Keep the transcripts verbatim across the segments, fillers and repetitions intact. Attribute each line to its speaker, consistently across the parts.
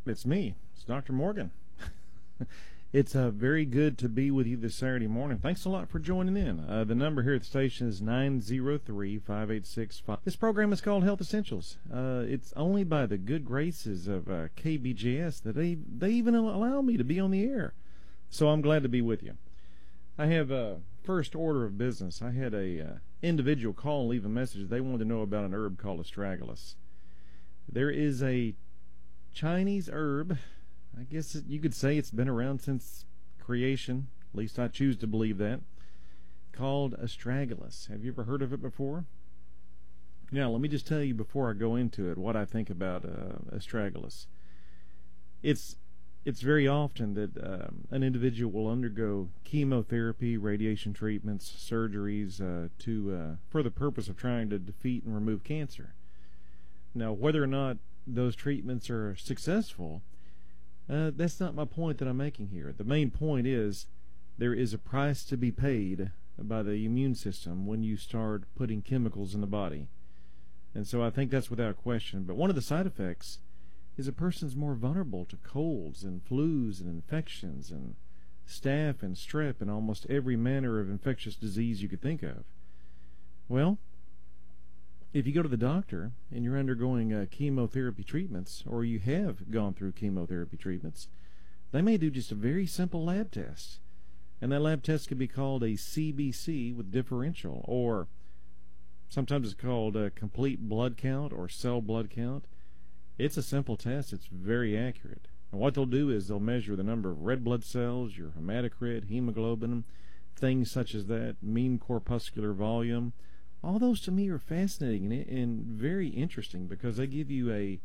Speaker 1: It's me. It's Doctor Morgan. It's uh, very good to be with you this Saturday morning. Thanks a lot for joining in. Uh, the number here at the station is nine zero three, five eight six five. This program is called Health Essentials. Uh, it's only by the good graces of uh, K B J S that they, they even allow me to be on the air. So I'm glad to be with you. I have a first order of business. I had a uh, individual call and leave a message. They wanted to know about an herb called astragalus. There is a Chinese herb. I guess it, you could say it's been around since creation. At least I choose to believe that. Called astragalus. Have you ever heard of it before? Now, let me just tell you before I go into it what I think about uh, astragalus. It's it's very often that um, an individual will undergo chemotherapy, radiation treatments, surgeries uh, to uh, for the purpose of trying to defeat and remove cancer. Now, whether or not those treatments are successful, uh, that's not my point that I'm making here. The main point is there is a price to be paid by the immune system when you start putting chemicals in the body. And so I think that's without question. But one of the side effects is a person's more vulnerable to colds and flus and infections and staph and strep and almost every manner of infectious disease you could think of. Well, if you go to the doctor and you're undergoing uh, chemotherapy treatments, or you have gone through chemotherapy treatments, they may do just a very simple lab test. And that lab test could be called a C B C with differential, or sometimes it's called a complete blood count or cell blood count. It's a simple test. It's very accurate. And what they'll do is they'll measure the number of red blood cells, your hematocrit, hemoglobin, things such as that, mean corpuscular volume. All those to me are fascinating and, and very interesting because they give you a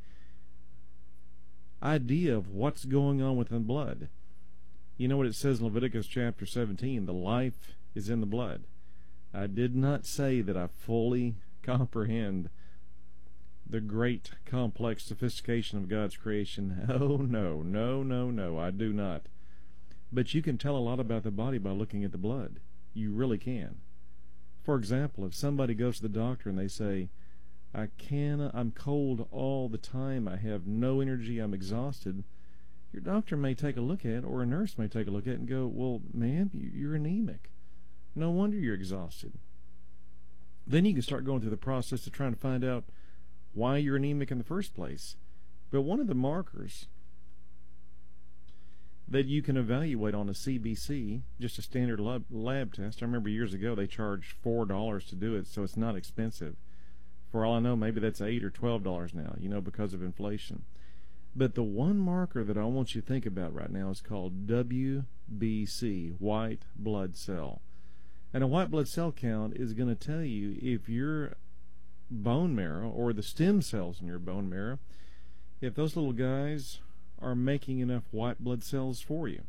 Speaker 1: idea of what's going on within blood. You know what it says in Leviticus chapter seventeen, the life is in the blood. I did not say that I fully comprehend the great, complex sophistication of God's creation. Oh, no, no, no, no, I do not. But you can tell a lot about the body by looking at the blood. You really can. For example, if somebody goes to the doctor and they say, I can, I'm cold all the time, I have no energy, I'm exhausted, your doctor may take a look at it, or a nurse may take a look at it and go, well, ma'am, you're anemic. No wonder you're exhausted. Then you can start going through the process of trying to find out why you're anemic in the first place. But one of the markers that you can evaluate on a C B C, just a standard lab, lab test. I remember years ago they charged four dollars to do it, so it's not expensive. For all I know, maybe that's eight or twelve dollars now, you know, because of inflation. But the one marker that I want you to think about right now is called W B C, white blood cell. And a white blood cell count is going to tell you if your bone marrow, or the stem cells in your bone marrow, if those little guys are making enough white blood cells for you.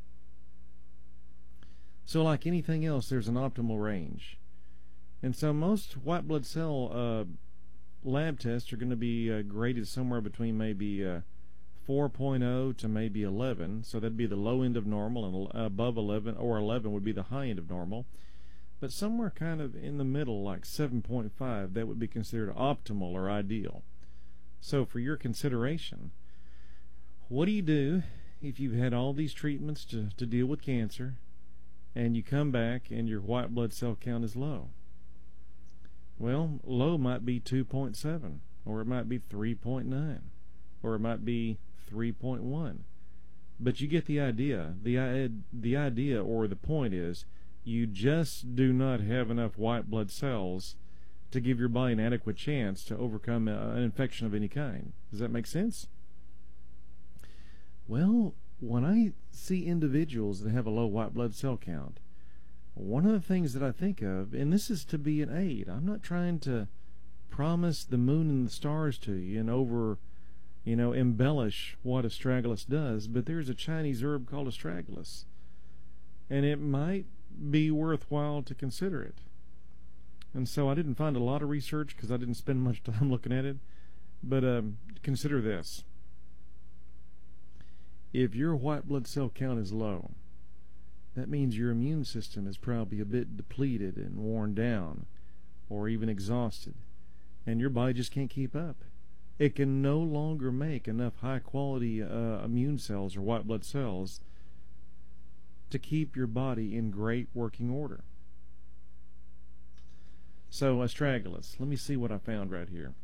Speaker 1: So like anything else, there's an optimal range. And so most white blood cell uh, lab tests are going to be uh, graded somewhere between maybe uh, four point oh to maybe eleven. So that'd be the low end of normal, and above eleven, or eleven would be the high end of normal. But somewhere kind of in the middle, like seven point five, that would be considered optimal or ideal. So for your consideration, what do you do if you've had all these treatments to, to deal with cancer, and you come back and your white blood cell count is low? Well, low might be two point seven, or it might be three point nine, or it might be three point one. But you get the idea. The, the idea or the point is you just do not have enough white blood cells to give your body an adequate chance to overcome an infection of any kind. Does that make sense? Well, when I see individuals that have a low white blood cell count, one of the things that I think of, and this is to be an aid, I'm not trying to promise the moon and the stars to you and over, you know, embellish what astragalus does, but there's a Chinese herb called astragalus, and it might be worthwhile to consider it. And so I didn't find a lot of research because I didn't spend much time looking at it, but um, consider this. If your white blood cell count is low, that means your immune system is probably a bit depleted and worn down, or even exhausted, and your body just can't keep up. it can no longer make enough high-quality uh, immune cells or white blood cells to keep your body in great working order. So, astragalus. Let me see what I found right here.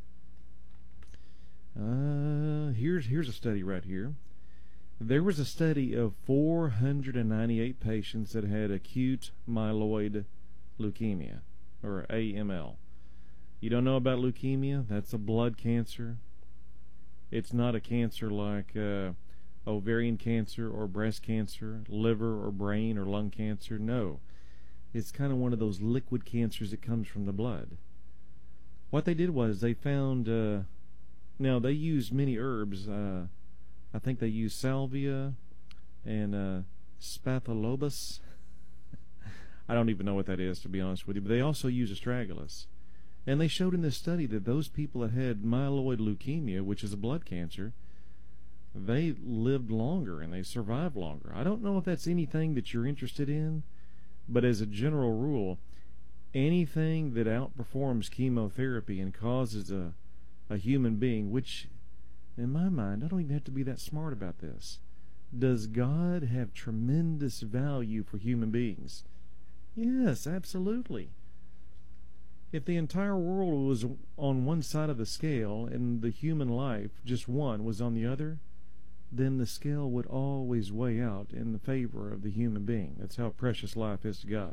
Speaker 1: Uh, here's here's a study right here. There was a study of four hundred ninety-eight patients that had acute myeloid leukemia, or A M L. You don't know about leukemia? That's a blood cancer. It's not a cancer like uh, ovarian cancer or breast cancer, liver or brain or lung cancer. No. It's kind of one of those liquid cancers that comes from the blood. What they did was they found, uh, now they used many herbs. Uh, I think they used salvia and uh, spatholobus. I don't even know what that is, to be honest with you. But they also used astragalus. And they showed in this study that those people that had myeloid leukemia, which is a blood cancer, they lived longer and they survived longer. I don't know if that's anything that you're interested in, but as a general rule, anything that outperforms chemotherapy and causes a, a human being, which, in my mind, I don't even have to be that smart about this. Does God have tremendous value for human beings? Yes, absolutely. If the entire world was on one side of the scale and the human life, just one, was on the other, then the scale would always weigh out in the favor of the human being. That's how precious life is to God.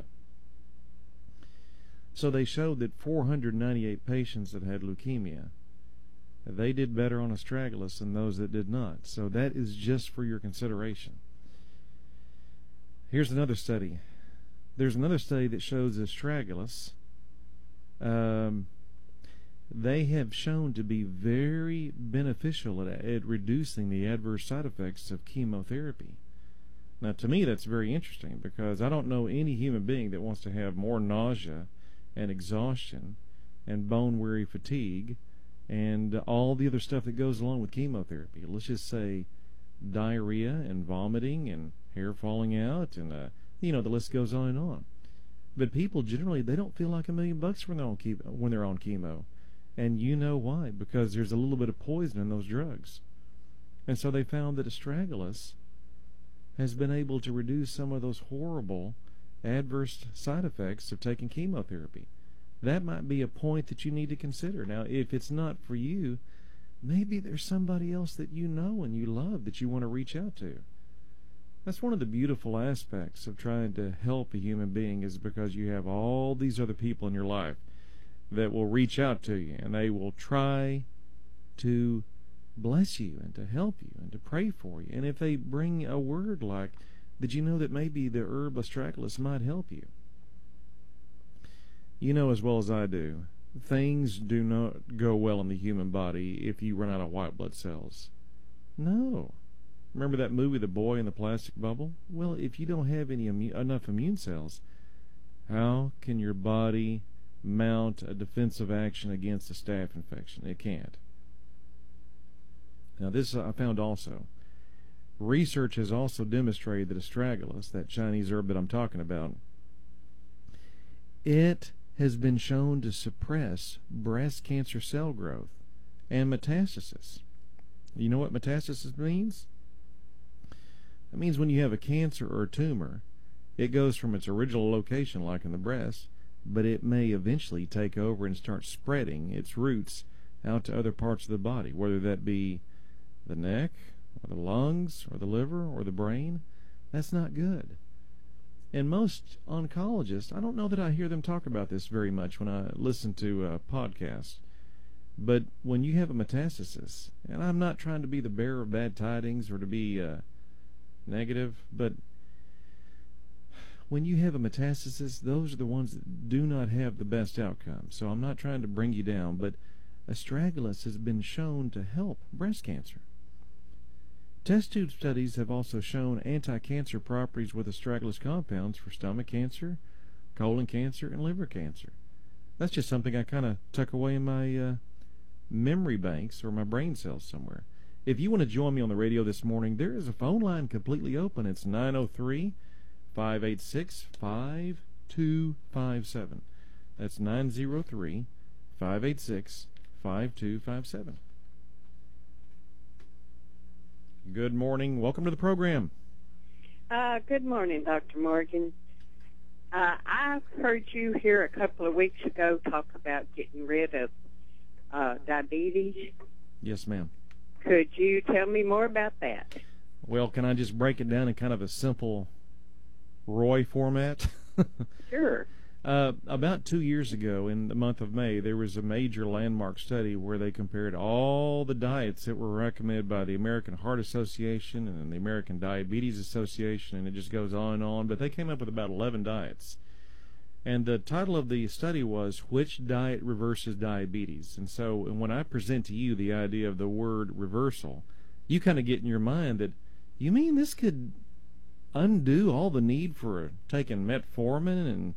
Speaker 1: So they showed that four hundred ninety-eight patients that had leukemia, they did better on astragalus than those that did not. So that is just for your consideration. Here's another study. There's another study that shows astragalus. Um, they have shown to be very beneficial at, at reducing the adverse side effects of chemotherapy. Now, to me, that's very interesting because I don't know any human being that wants to have more nausea and exhaustion and bone-weary fatigue and all the other stuff that goes along with chemotherapy. Let's just say diarrhea and vomiting and hair falling out and, uh, you know, the list goes on and on. But people generally, they don't feel like a million bucks when they're on chemo, when they're on chemo. And you know why? Because there's a little bit of poison in those drugs. And so they found that astragalus has been able to reduce some of those horrible adverse side effects of taking chemotherapy. That might be a point that you need to consider. Now, if it's not for you, maybe there's somebody else that you know and you love that you want to reach out to. That's one of the beautiful aspects of trying to help a human being, is because you have all these other people in your life that will reach out to you and they will try to bless you and to help you and to pray for you. And if they bring a word like, did you know that maybe the herb astragalus might help you? You know as well as I do, things do not go well in the human body if you run out of white blood cells. No. Remember that movie, The Boy in the Plastic Bubble? Well, if you don't have any immu- enough immune cells, how can your body mount a defensive action against a staph infection? It can't. Now, this I found also. Research has also demonstrated that astragalus, that Chinese herb that I'm talking about, it has been shown to suppress breast cancer cell growth and metastasis. You know what metastasis means? It means when you have a cancer or a tumor, it goes from its original location, like in the breast, but it may eventually take over and start spreading its roots out to other parts of the body, whether that be the neck, or the lungs, or the liver, or the brain. That's not good. And most oncologists, I don't know that I hear them talk about this very much when I listen to uh, podcasts, but when you have a metastasis, and I'm not trying to be the bearer of bad tidings or to be uh, negative, but when you have a metastasis, those are the ones that do not have the best outcome. So I'm not trying to bring you down, but astragalus has been shown to help breast cancer. Test tube studies have also shown anti-cancer properties with astragalus compounds for stomach cancer, colon cancer, and liver cancer. That's just something I kind of tuck away in my uh, memory banks or my brain cells somewhere. If you want to join me on the radio this morning, there is a phone line completely open. It's nine oh three, five eight six, five two five seven. That's nine oh three, five eight six, five two five seven. Good morning. Welcome to the program.
Speaker 2: Uh, good morning, Doctor Morgan. Uh, I heard you here a couple of weeks ago talk about getting rid of uh, diabetes.
Speaker 1: Yes, ma'am.
Speaker 2: Could you tell me more about that?
Speaker 1: Well, can I just break it down in kind of a simple Roy format?
Speaker 2: Sure.
Speaker 1: Uh, about two years ago, in the month of May, there was a major landmark study where they compared all the diets that were recommended by the American Heart Association and the American Diabetes Association, and it just goes on and on. But they came up with about eleven diets. And the title of the study was, Which Diet Reverses Diabetes? And so when I present to you the idea of the word reversal, you kind of get in your mind that, you mean this could undo all the need for taking metformin and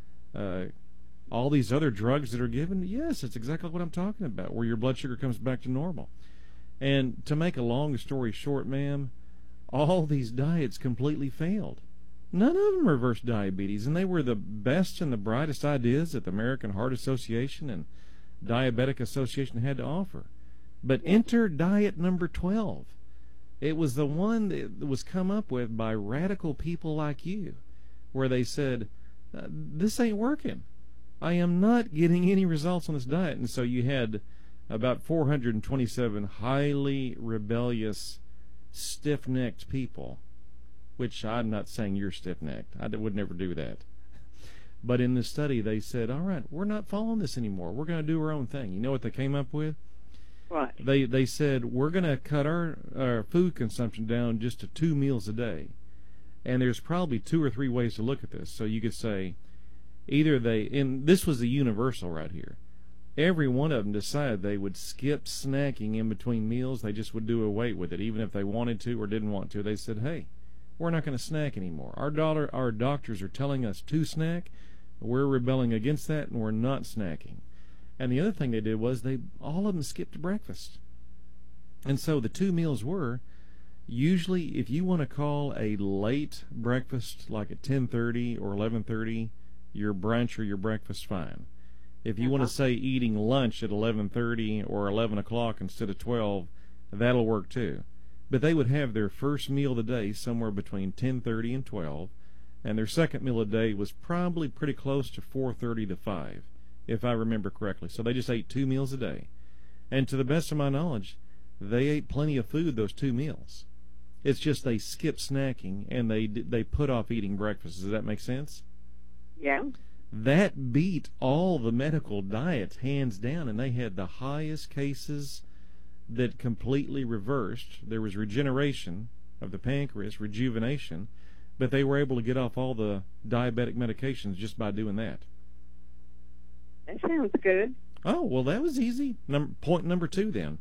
Speaker 1: Uh, all these other drugs that are given? Yes, it's exactly what I'm talking about, where your blood sugar comes back to normal. And to make a long story short, ma'am, all these diets completely failed. None of them reversed diabetes, and they were the best and the brightest ideas that the American Heart Association and Diabetic Association had to offer. But enter diet number twelve. It was the one that was come up with by radical people like you, where they said, Uh, this ain't working. I am not getting any results on this diet. And so you had about four hundred twenty-seven highly rebellious, stiff-necked people, which I'm not saying you're stiff-necked. I would never do that. But in the study, they said, all right, we're not following this anymore. We're going to do our own thing. You know what they came up with?
Speaker 2: What?
Speaker 1: They, they said, we're going to cut our, our food consumption down just to two meals a day. And there's probably two or three ways to look at this. So you could say, either they, and this was the universal right here, every one of them decided they would skip snacking in between meals. They just would do away with it, even if they wanted to or didn't want to. They said, hey, we're not going to snack anymore. Our, daughter, our doctors are telling us to snack. We're rebelling against that, and we're not snacking. And the other thing they did was they all of them skipped breakfast. And so the two meals were, usually, if you want to call a late breakfast, like at ten thirty or eleven thirty, your brunch or your breakfast, fine. If you uh-huh. want to say eating lunch at eleven thirty or eleven o'clock instead of twelve, that'll work too. But they would have their first meal of the day somewhere between ten thirty and twelve, and their second meal of the day was probably pretty close to four thirty to five, if I remember correctly. So they just ate two meals a day. And to the best of my knowledge, they ate plenty of food those two meals. It's just they skipped snacking and they they put off eating breakfast. Does that make sense?
Speaker 2: Yeah.
Speaker 1: That beat all the medical diets hands down, and they had the highest cases that completely reversed. There was regeneration of the pancreas, rejuvenation, but they were able to get off all the diabetic medications just by doing that.
Speaker 2: That sounds good.
Speaker 1: Oh, well, that was easy. Num- point number two, then.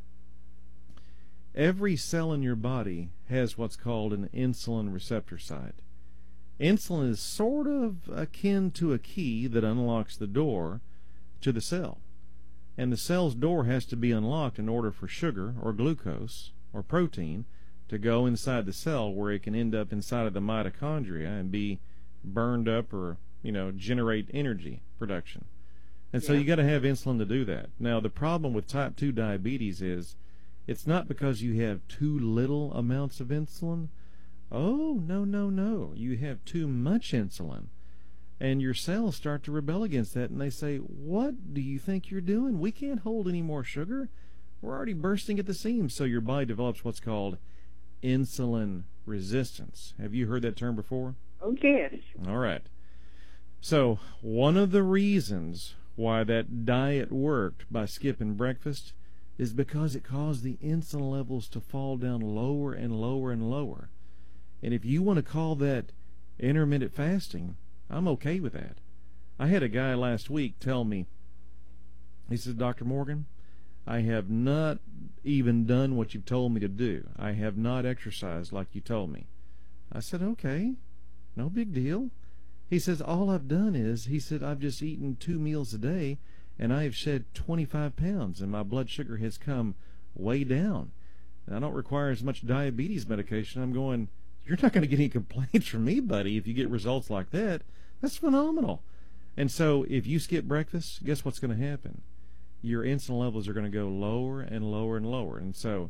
Speaker 1: Every cell in your body has what's called an insulin receptor site. Insulin is sort of akin to a key that unlocks the door to the cell. And the cell's door has to be unlocked in order for sugar or glucose or protein to go inside the cell, where it can end up inside of the mitochondria and be burned up or, you know, generate energy production. And so
Speaker 2: yeah.
Speaker 1: you got to have insulin to do that. Now, the problem with type two diabetes is it's not because you have too little amounts of insulin. Oh, no, no, no. You have too much insulin. And your cells start to rebel against that, and they say, what do you think you're doing? We can't hold any more sugar. We're already bursting at the seams. So your body develops what's called insulin resistance. Have you heard that term before?
Speaker 2: Oh, yes.
Speaker 1: All right. So one of the reasons why that diet worked by skipping breakfast is because it caused the insulin levels to fall down lower and lower and lower. And if you want to call that intermittent fasting, I'm okay with that. I had a guy last week tell me, he says, Doctor Morgan, I have not even done what you've told me to do. I have not exercised like you told me. I said, okay, no big deal. He says, all I've done is, he said, I've just eaten two meals a day, and I have shed twenty-five pounds, and my blood sugar has come way down. And I don't require as much diabetes medication. I'm going, you're not going to get any complaints from me, buddy, if you get results like that. That's phenomenal. And so if you skip breakfast, guess what's going to happen? Your insulin levels are going to go lower and lower and lower. And so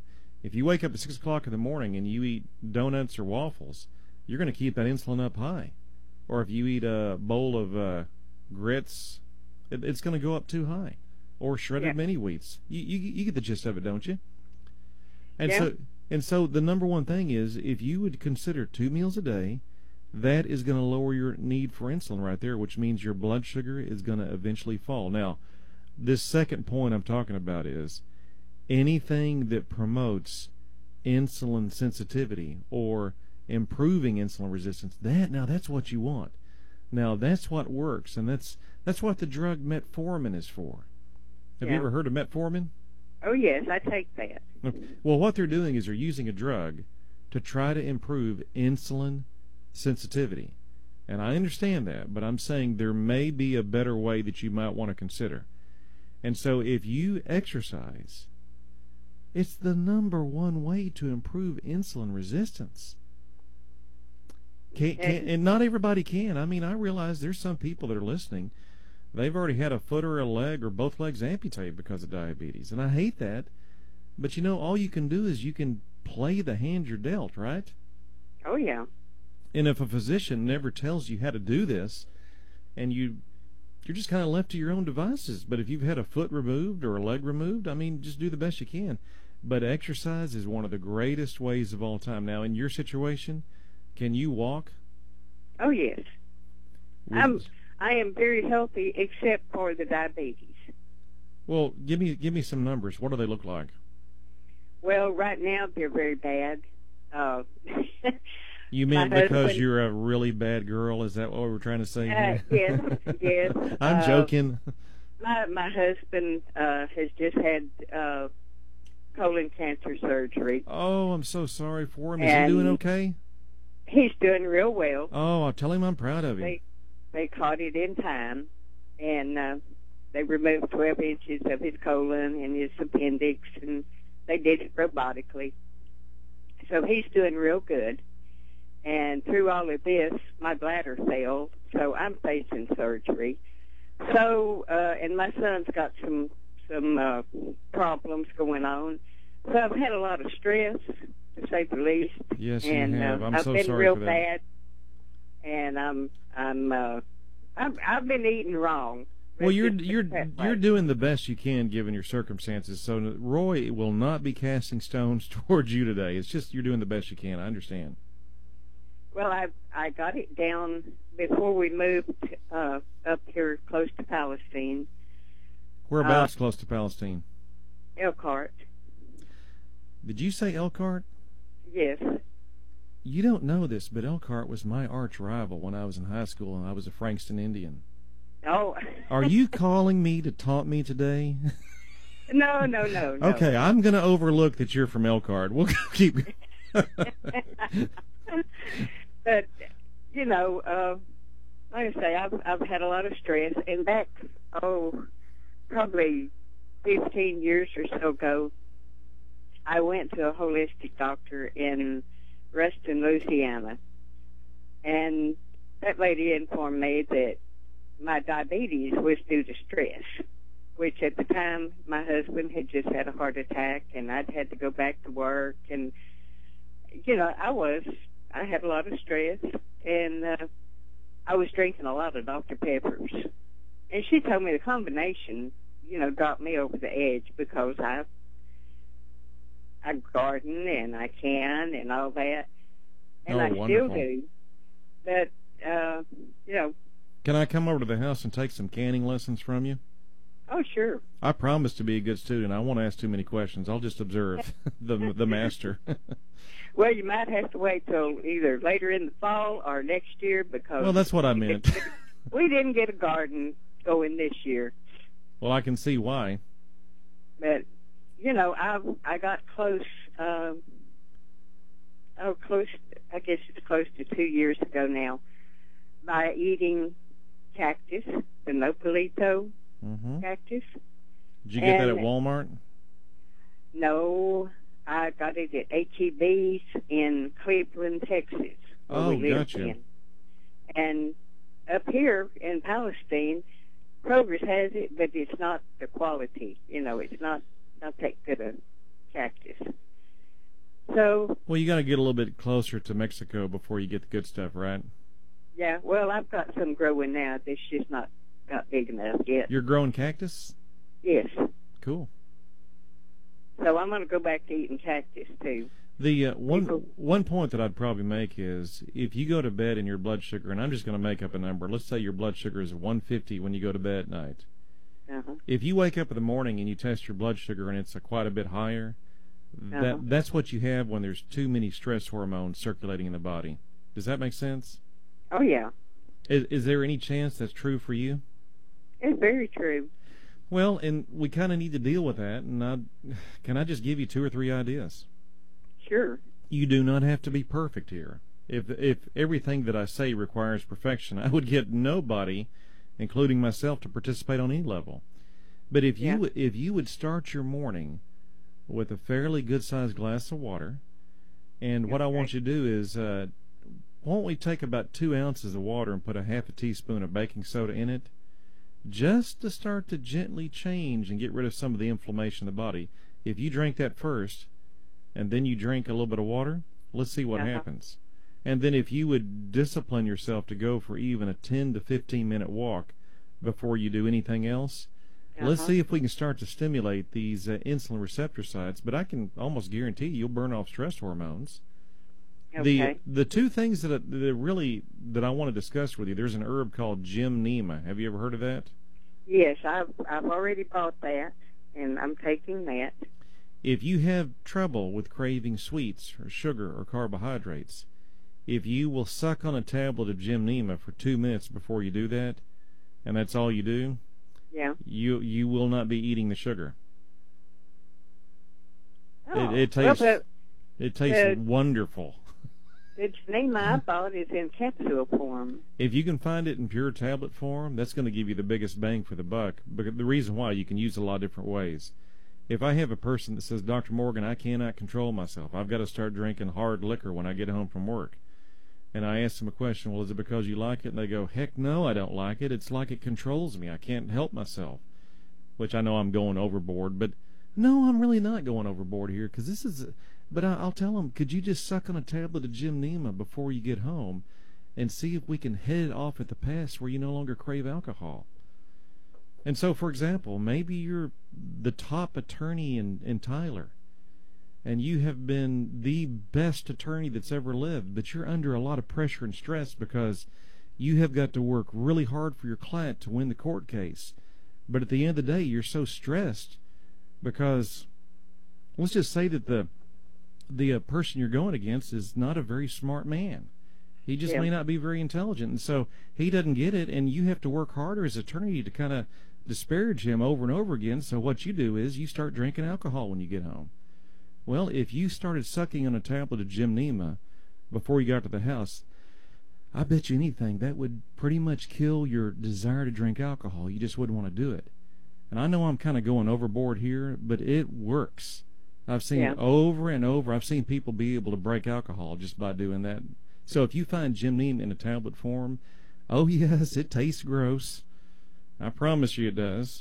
Speaker 1: If you wake up at six o'clock in the morning and you eat donuts or waffles, you're going to keep that insulin up high. Or if you eat a bowl of uh, grits, it, it's going to go up too high. Or shredded
Speaker 2: Yeah.
Speaker 1: mini wheats. You, you you get the gist of it, don't you? And
Speaker 2: Yeah.
Speaker 1: so and so the number one thing is, if you would consider two meals a day, that is going to lower your need for insulin right there, which means your blood sugar is going to eventually fall. Now, this second point I'm talking about is anything that promotes insulin sensitivity or improving insulin resistance. That now that's what you want. Now that's what works, and that's that's what the drug metformin is for. Have you
Speaker 2: Yeah.
Speaker 1: ever heard of metformin?
Speaker 2: Oh, yes, I take that.
Speaker 1: Well, what they're doing is they're using a drug to try to improve insulin sensitivity. And I understand that, but I'm saying there may be a better way that you might want to consider. And so if you exercise, it's the number one way to improve insulin resistance. Can't, can't, and not everybody can. I mean, I realize there's some people that are listening. They've already had a foot or a leg or both legs amputated because of diabetes. And I hate that. But, you know, all you can do is you can play the hand you're dealt, right?
Speaker 2: Oh, yeah.
Speaker 1: And if a physician never tells you how to do this, and you, you're just kind of left to your own devices. But if you've had a foot removed or a leg removed, I mean, just do the best you can. But exercise is one of the greatest ways of all time. Now, in your situation, can you walk?
Speaker 2: Oh, yes.
Speaker 1: With-
Speaker 2: I'm, I am very healthy except for the diabetes.
Speaker 1: Well, give me give me some numbers. What do they look like?
Speaker 2: Well, right now they're very bad. Uh,
Speaker 1: You mean
Speaker 2: My
Speaker 1: because
Speaker 2: husband-
Speaker 1: you're a really bad girl? Is that what we're trying to say
Speaker 2: uh,
Speaker 1: here?
Speaker 2: yes, yes.
Speaker 1: I'm
Speaker 2: Uh,
Speaker 1: joking.
Speaker 2: My my husband uh, has just had uh, colon cancer surgery.
Speaker 1: Oh, I'm so sorry for him. Is
Speaker 2: and-
Speaker 1: he doing okay?
Speaker 2: He's doing real well.
Speaker 1: Oh, I'll tell him I'm proud of him.
Speaker 2: They they caught it in time, and uh, they removed twelve inches of his colon and his appendix, and they did it robotically. So he's doing real good. And through all of this, my bladder failed, so I'm facing surgery. So, uh, and my son's got some some uh, problems going on. So I've had a lot of stress, to say the least.
Speaker 1: Yes, you
Speaker 2: and
Speaker 1: have.
Speaker 2: Uh,
Speaker 1: I'm
Speaker 2: I've
Speaker 1: so
Speaker 2: been
Speaker 1: sorry
Speaker 2: real
Speaker 1: for that.
Speaker 2: bad, and I'm I'm uh, I've, I've been eating wrong.
Speaker 1: Well,
Speaker 2: Let's
Speaker 1: you're
Speaker 2: just put
Speaker 1: you're
Speaker 2: it that
Speaker 1: you're
Speaker 2: way.
Speaker 1: doing the best you can given your circumstances. So Roy will not be casting stones towards you today. It's just you're doing the best you can. I understand.
Speaker 2: Well, I I got it down before we moved uh, up here close to Palestine,
Speaker 1: Whereabouts
Speaker 2: Uh,
Speaker 1: close to Palestine?
Speaker 2: Elkhart.
Speaker 1: Did you say Elkhart?
Speaker 2: Yes.
Speaker 1: You don't know this, but Elkhart was my arch rival when I was in high school, and I was a Frankston Indian.
Speaker 2: Oh.
Speaker 1: Are you calling me to taunt me today?
Speaker 2: No, no, no, no.
Speaker 1: Okay, I'm going to overlook that you're from Elkhart. We'll keep.
Speaker 2: But you know, uh, like I say, I've I've had a lot of stress, and back oh, probably fifteen years or so ago, I went to a holistic doctor in Ruston, Louisiana, and that lady informed me that my diabetes was due to stress, which at the time my husband had just had a heart attack, and I'd had to go back to work, and you know, I was I had a lot of stress, and uh, I was drinking a lot of Doctor Peppers, and she told me the combination, you know, got me over the edge because I I garden and I can and all that, and
Speaker 1: Oh,
Speaker 2: I
Speaker 1: wonderful.
Speaker 2: still do. But uh, you know,
Speaker 1: Can I come over to the house and take some canning lessons from you?
Speaker 2: oh sure.
Speaker 1: I promise to be a good student. I won't ask too many questions. I'll just observe the the master.
Speaker 2: Well, you might have to wait till either later in the fall or next year because
Speaker 1: Well, that's what I
Speaker 2: we
Speaker 1: meant.
Speaker 2: didn't get- we didn't get a garden going this year.
Speaker 1: Well, I can see why.
Speaker 2: But you know, I I got close. Um, oh, close. I guess it's close to two years ago now. By eating cactus, the nopalito
Speaker 1: Mm-hmm.
Speaker 2: cactus.
Speaker 1: Did you get that at
Speaker 2: And-
Speaker 1: Walmart?
Speaker 2: No, I got it at H E B's in Cleveland, Texas. Where
Speaker 1: Oh,
Speaker 2: we live
Speaker 1: gotcha.
Speaker 2: in. And up here in Palestine, Kroger's has it, but it's not the quality. You know, it's not not that good a cactus. So,
Speaker 1: Well, you got to get a little bit closer to Mexico before you get the good stuff, right?
Speaker 2: yeah, well, I've got some growing now. It's just not got big enough yet.
Speaker 1: You're growing cactus?
Speaker 2: Yes.
Speaker 1: Cool.
Speaker 2: So I'm going to go back to eating cactus, too.
Speaker 1: The uh, one
Speaker 2: People-
Speaker 1: one point that I'd probably make is if you go to bed and your blood sugar, and I'm just going to make up a number. Let's say your blood sugar is one fifty when you go to bed at night.
Speaker 2: Uh-huh.
Speaker 1: If you wake up in the morning and you test your blood sugar and it's a quite a bit higher,
Speaker 2: Uh-huh.
Speaker 1: that that's what you have when there's too many stress hormones circulating in the body. Does that make sense?
Speaker 2: Oh, yeah.
Speaker 1: Is, is there any chance that's true for you?
Speaker 2: It's very true.
Speaker 1: Well, and we kind of need to deal with that. And I, can I just give you two or three ideas?
Speaker 2: Sure.
Speaker 1: You do not have to be perfect here. If if everything that I say requires perfection, I would get nobody, including myself, to participate on any level. But if you
Speaker 2: Yeah.
Speaker 1: would- if you would start your morning with a fairly good-sized glass of water, and what I want you to do is, uh, why don't we take about two ounces of water and put a half a teaspoon of baking soda in it, just to start to gently change and get rid of some of the inflammation in the body. If you drink that first, and then you drink a little bit of water, let's see what
Speaker 2: Uh-huh.
Speaker 1: happens. And then if you would discipline yourself to go for even a ten to fifteen minute walk before you do anything else, let's
Speaker 2: Uh-huh.
Speaker 1: see if we can start to stimulate these uh, insulin receptor sites. But I can almost guarantee you'll burn off stress hormones.
Speaker 2: Okay.
Speaker 1: The the two things that, I- that really that I want to discuss with you, there's an herb called gymnema. Have you ever heard of that?
Speaker 2: Yes, I've I've already bought that, and I'm taking that.
Speaker 1: If you have trouble with craving sweets or sugar or carbohydrates, if you will suck on a tablet of gymnema for two minutes before you do that, and that's all you do,
Speaker 2: Yeah.
Speaker 1: you you will not be eating the sugar.
Speaker 2: Oh.
Speaker 1: It, it tastes
Speaker 2: Well,
Speaker 1: it tastes
Speaker 2: uh,
Speaker 1: wonderful.
Speaker 2: the, the name I bought is in capsule form.
Speaker 1: If you can find it in pure tablet form, that's going to give you the biggest bang for the buck. But the reason why, you can use it a lot of different ways. If I have a person that says, Doctor Morgan, I cannot control myself, I've got to start drinking hard liquor when I get home from work, and I ask them a question, well, is it because you like it? And they go, heck no, I don't like it. It's like it controls me. I can't help myself, which I know I'm going overboard, but no, I'm really not going overboard here, because this is, but I, I'll tell them, could you just suck on a tablet of gymnema before you get home and see if we can head it off at the pass where you no longer crave alcohol? And so, for example, maybe you're the top attorney in, in Tyler, and you have been the best attorney that's ever lived, but you're under a lot of pressure and stress because you have got to work really hard for your client to win the court case. But at the end of the day, you're so stressed because, let's just say that the the uh, person you're going against is not a very smart man. He just
Speaker 2: Yeah.
Speaker 1: may not be very intelligent, and so he doesn't get it, and you have to work harder as attorney to kind of disparage him over and over again. So what you do is you start drinking alcohol when you get home. Well, if you started sucking on a tablet of gymnema before you got to the house, I bet you anything that would pretty much kill your desire to drink alcohol. You just wouldn't want to do it. And I know I'm kind of going overboard here, but it works. I've seen
Speaker 2: Yeah.
Speaker 1: it over and over. I've seen people be able to break alcohol just by doing that. So if you find gymnema in a tablet form, oh yes, it tastes gross. I promise you it does.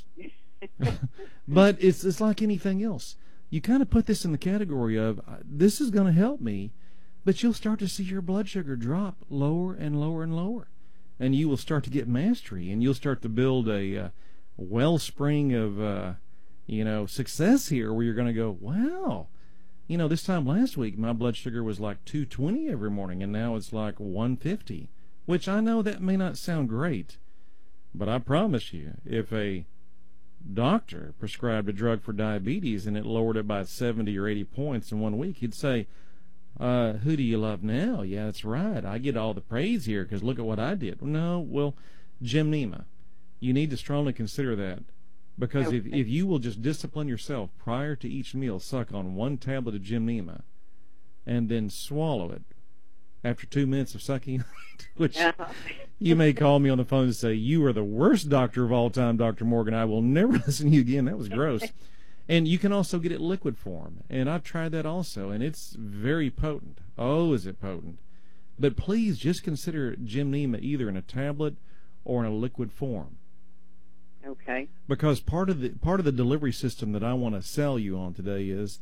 Speaker 1: But it's it's like anything else. You kind of put this in the category of, uh, this is going to help me, but you'll start to see your blood sugar drop lower and lower and lower. And you will start to get mastery, and you'll start to build a uh, wellspring of, uh, you know, success here where you're going to go, wow. You know, this time last week, my blood sugar was like two twenty every morning, and now it's like one fifty, which I know that may not sound great, but I promise you, if a doctor prescribed a drug for diabetes and it lowered it by seventy or eighty points in one week, he'd say, uh, who do you love now? Yeah, that's right. I get all the praise here because look at what I did. No, well, gymnema. You need to strongly consider that, because if,
Speaker 2: Okay.
Speaker 1: if you will just discipline yourself prior to each meal, suck on one tablet of gymnema and then swallow it after two minutes of sucking, which
Speaker 2: Uh-huh.
Speaker 1: you may call me on the phone and say, you are the worst doctor of all time, Doctor Morgan. I will never listen to you again. That was gross. And you can also get it liquid form, and I've tried that also, and it's very potent. Oh, is it potent. But please just consider gymnema either in a tablet or in a liquid form,
Speaker 2: Okay.
Speaker 1: because part of the part of the delivery system that I want to sell you on today is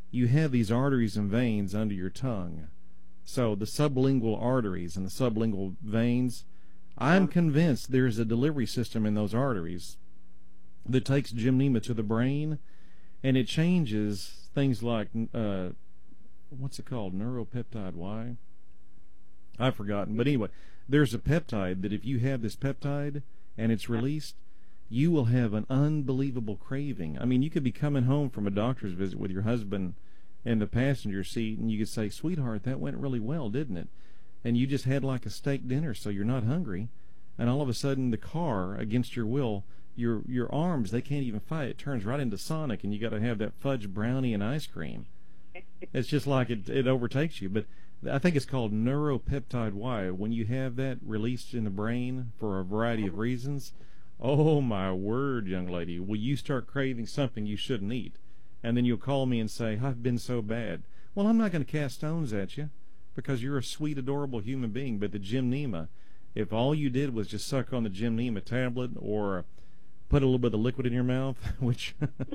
Speaker 1: you have these arteries and veins under your tongue. So the sublingual arteries and the sublingual veins, I'm convinced there's a delivery system in those arteries that takes gymnema to the brain, and it changes things like, uh, what's it called, neuropeptide Y? I've forgotten. But anyway, there's a peptide that if you have this peptide and it's released, you will have an unbelievable craving. I mean, you could be coming home from a doctor's visit with your husband in the passenger seat, and you could say, sweetheart, that went really well, didn't it? And you just had like a steak dinner, so you're not hungry. And all of a sudden, the car, against your will, your your arms, they can't even fight. It turns right into Sonic, and you got to have that fudge brownie and ice cream. It's just like it, it overtakes you. But I think it's called neuropeptide Y. When you have that released in the brain for a variety of reasons, oh, my word, young lady, will you start craving something you shouldn't eat? And then you'll call me and say, I've been so bad. Well, I'm not going to cast stones at you because you're a sweet, adorable human being. But the gymnema, if all you did was just suck on the gymnema tablet or put a little bit of liquid in your mouth, which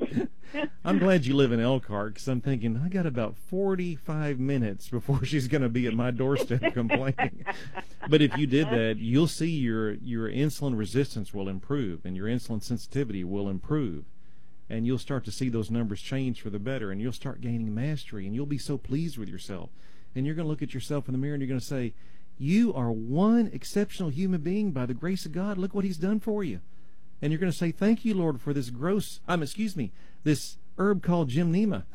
Speaker 1: I'm glad you live in Elkhart, because I'm thinking, I got about forty-five minutes before she's going to be at my doorstep complaining. But if you did that, you'll see your, your insulin resistance will improve and your insulin sensitivity will improve. And you'll start to see those numbers change for the better, and you'll start gaining mastery, and you'll be so pleased with yourself. And you're going to look at yourself in the mirror, and you're going to say, you are one exceptional human being by the grace of God. Look what he's done for you. And you're going to say, thank you, Lord, for this gross, um, excuse me, this herb called gymnema.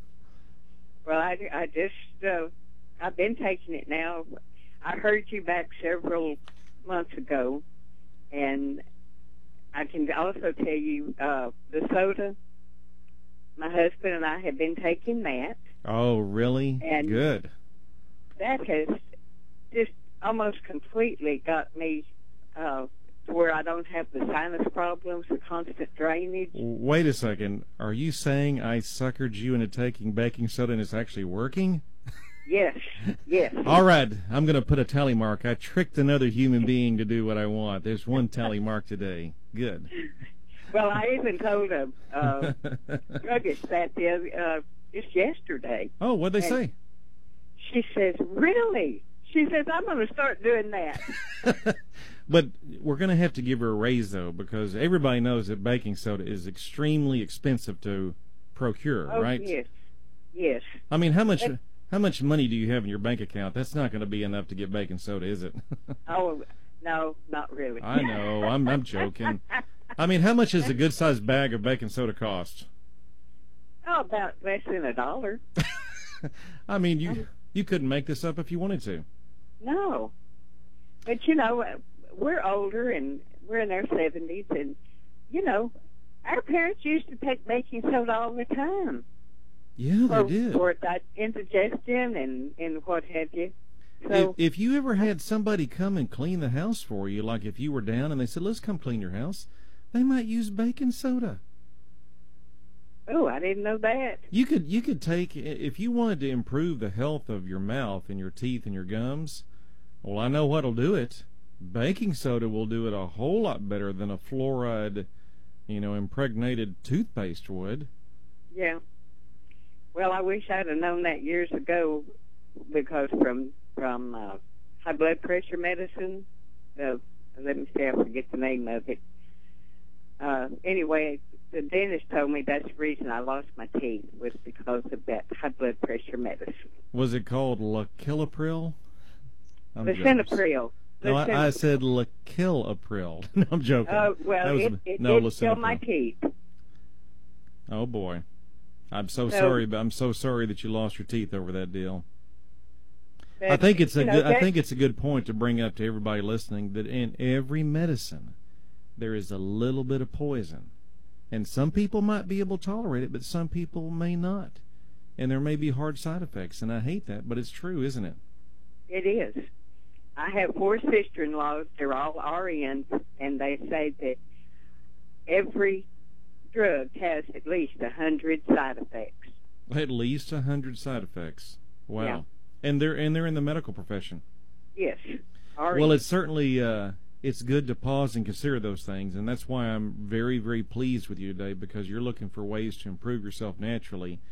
Speaker 2: Well, I, I just, uh, I've been taking it now. I heard you back several months ago, and I can also tell you uh, the soda, my husband and I have been taking that.
Speaker 1: Oh, really?
Speaker 2: And
Speaker 1: good.
Speaker 2: That has just almost completely got me uh, to where I don't have the sinus problems, the constant drainage.
Speaker 1: Wait a second. Are you saying I suckered you into taking baking soda and it's actually working?
Speaker 2: Yes, yes.
Speaker 1: All right, I'm going to put a tally mark. I tricked another human being to do what I want. There's one tally mark today. Good.
Speaker 2: Well, I even told a uh, druggist that the other, uh, just yesterday.
Speaker 1: Oh, what'd they say?
Speaker 2: She says, really? She says, I'm going to start doing that.
Speaker 1: But we're going to have to give her a raise, though, because everybody knows that baking soda is extremely expensive to procure,
Speaker 2: oh,
Speaker 1: right?
Speaker 2: Yes, yes.
Speaker 1: I mean, how much...
Speaker 2: But,
Speaker 1: How much money do you have in your bank account? That's not going to be enough to get baking soda, is it?
Speaker 2: Oh, no, not really.
Speaker 1: I know. I'm I'm joking. I mean, how much does a good-sized bag of baking soda cost?
Speaker 2: Oh, about less than a dollar.
Speaker 1: I mean, you you couldn't make this up if you wanted to.
Speaker 2: No. But, you know, we're older, and we're in our seventies, and, you know, our parents used to take baking soda all the time.
Speaker 1: Yeah,
Speaker 2: for,
Speaker 1: they did.
Speaker 2: For indigestion and, and what have you. So,
Speaker 1: if, if you ever had somebody come and clean the house for you, like if you were down and they said, let's come clean your house, they might use baking soda.
Speaker 2: Oh, I didn't know that.
Speaker 1: You could you could take, if you wanted to improve the health of your mouth and your teeth and your gums, well, I know what'll do it. Baking soda will do it a whole lot better than a fluoride, you know, impregnated toothpaste would.
Speaker 2: Yeah. Well, I wish I'd have known that years ago, because from from uh, high blood pressure medicine, uh, let me see, I forget the name of it. Uh, anyway, the dentist told me that's the reason I lost my teeth, was because of that high blood pressure medicine.
Speaker 1: Was it called Laquilipril?
Speaker 2: Lisinopril.
Speaker 1: No, I, I said Laquilipril. No, I'm joking.
Speaker 2: Oh, well,
Speaker 1: was,
Speaker 2: it, it
Speaker 1: no,
Speaker 2: did kill my teeth.
Speaker 1: Oh, boy. I'm so,
Speaker 2: so
Speaker 1: sorry, but I'm so sorry that you lost your teeth over that deal.
Speaker 2: But,
Speaker 1: I think it's a
Speaker 2: know,
Speaker 1: good, I think it's a good point to bring up to everybody listening that in every medicine there is a little bit of poison, and some people might be able to tolerate it, but some people may not, and there may be hard side effects. And I hate that, but it's true, isn't it?
Speaker 2: It is. I have four sister-in-laws. They're all R Ns, and they say that every drug has at least a hundred side effects.
Speaker 1: At least a hundred side effects. Wow.
Speaker 2: Yeah.
Speaker 1: And they're and they're in the medical profession.
Speaker 2: Yes. R N.
Speaker 1: Well, it's certainly uh, it's good to pause and consider those things, and that's why I'm very, very pleased with you today, because you're looking for ways to improve yourself naturally.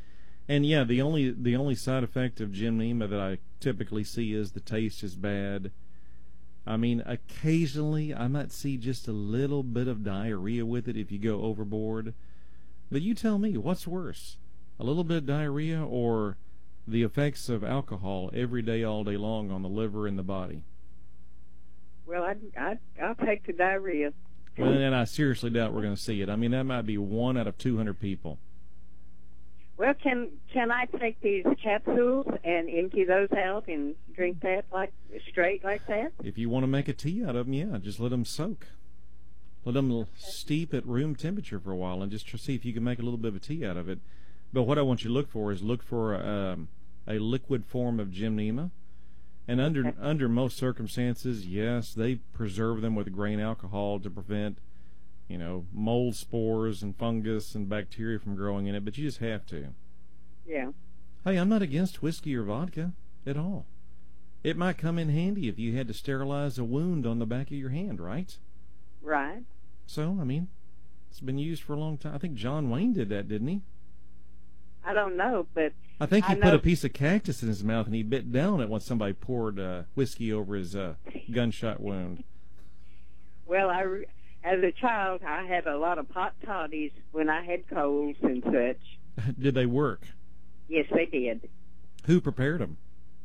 Speaker 1: And yeah, the only the only side effect of Jim Nema that I typically see is the taste is bad. I mean, occasionally I might see just a little bit of diarrhea with it if you go overboard. But you tell me, what's worse? A little bit of diarrhea or the effects of alcohol every day, all day long on the liver and the body?
Speaker 2: Well, I, I, I'll take the diarrhea.
Speaker 1: Well, and I seriously doubt we're going to see it. I mean, that might be one out of two hundred people.
Speaker 2: Well, can can I take these capsules and empty those out and drink that like straight like that?
Speaker 1: If you want to make a tea out of them, yeah, just let them soak. Let them okay. steep at room temperature for a while and just tr- see if you can make a little bit of a tea out of it. But what I want you to look for is look for um, a liquid form of Jim Nema. And under
Speaker 2: okay.
Speaker 1: under most circumstances, yes, they preserve them with grain alcohol to prevent, you know, mold spores and fungus and bacteria from growing in it, but you just have to.
Speaker 2: Yeah.
Speaker 1: Hey, I'm not against whiskey or vodka at all. It might come in handy if you had to sterilize a wound on the back of your hand, right?
Speaker 2: Right.
Speaker 1: So, I mean, it's been used for a long time. I think John Wayne did that, didn't he?
Speaker 2: I don't know, but
Speaker 1: I think he
Speaker 2: I
Speaker 1: put
Speaker 2: know...
Speaker 1: a piece of cactus in his mouth and he bit down it once somebody poured uh, whiskey over his uh, gunshot wound.
Speaker 2: Well, I, as a child, I had a lot of hot toddies when I had colds and such.
Speaker 1: Did they work?
Speaker 2: Yes, they did.
Speaker 1: Who prepared them?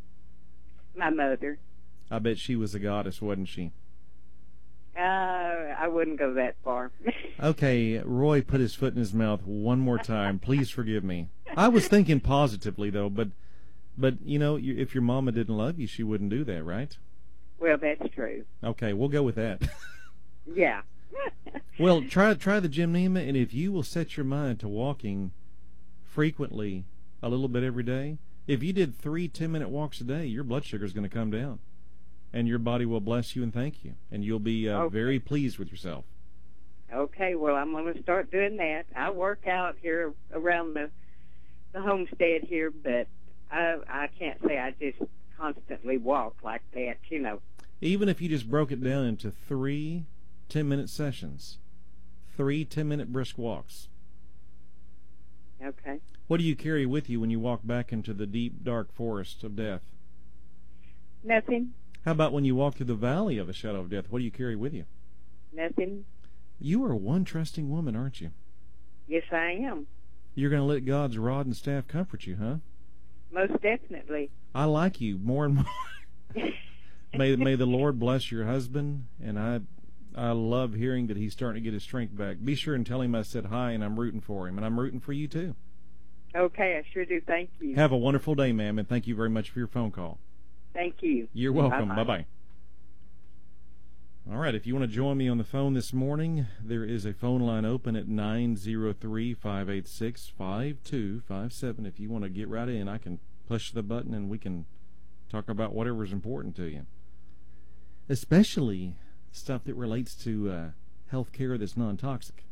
Speaker 2: My mother.
Speaker 1: I bet she was a goddess, wasn't she?
Speaker 2: Uh, I wouldn't go that far.
Speaker 1: Okay, Roy put his foot in his mouth one more time. Please forgive me. I was thinking positively, though, but, but you know, you, if your mama didn't love you, she wouldn't do that, right?
Speaker 2: Well, that's true.
Speaker 1: Okay, we'll go with that.
Speaker 2: Yeah.
Speaker 1: Well, try try the Jim Nema, and if you will set your mind to walking frequently a little bit every day, if you did three ten-minute walks a day, your blood sugar is going to come down. And your body will bless you and thank you. And you'll be uh,
Speaker 2: okay.
Speaker 1: very pleased with yourself.
Speaker 2: Okay, well, I'm going to start doing that. I work out here around the the homestead here, but I, I can't say I just constantly walk like that, you know.
Speaker 1: Even if you just broke it down into three ten-minute sessions, three ten-minute brisk walks.
Speaker 2: Okay.
Speaker 1: What do you carry with you when you walk back into the deep, dark forest of death?
Speaker 2: Nothing.
Speaker 1: How about when you walk through the valley of the shadow of death? What do you carry with you?
Speaker 2: Nothing.
Speaker 1: You are one trusting woman, aren't you?
Speaker 2: Yes, I am.
Speaker 1: You're going to let God's rod and staff comfort you, huh?
Speaker 2: Most definitely.
Speaker 1: I like you more and more. may may the Lord bless your husband, and I I love hearing that he's starting to get his strength back. Be sure and tell him I said hi, and I'm rooting for him, and I'm rooting for you too.
Speaker 2: Okay, I sure do. Thank you.
Speaker 1: Have a wonderful day, ma'am, and thank you very much for your phone call.
Speaker 2: Thank you.
Speaker 1: You're welcome.
Speaker 2: Bye-bye.
Speaker 1: Bye-bye. All right, if you want to join me on the phone this morning, there is a phone line open at nine zero three, five eight six, five two five seven. If you want to get right in, I can push the button and we can talk about whatever's important to you, especially stuff that relates to uh, health care that's non-toxic.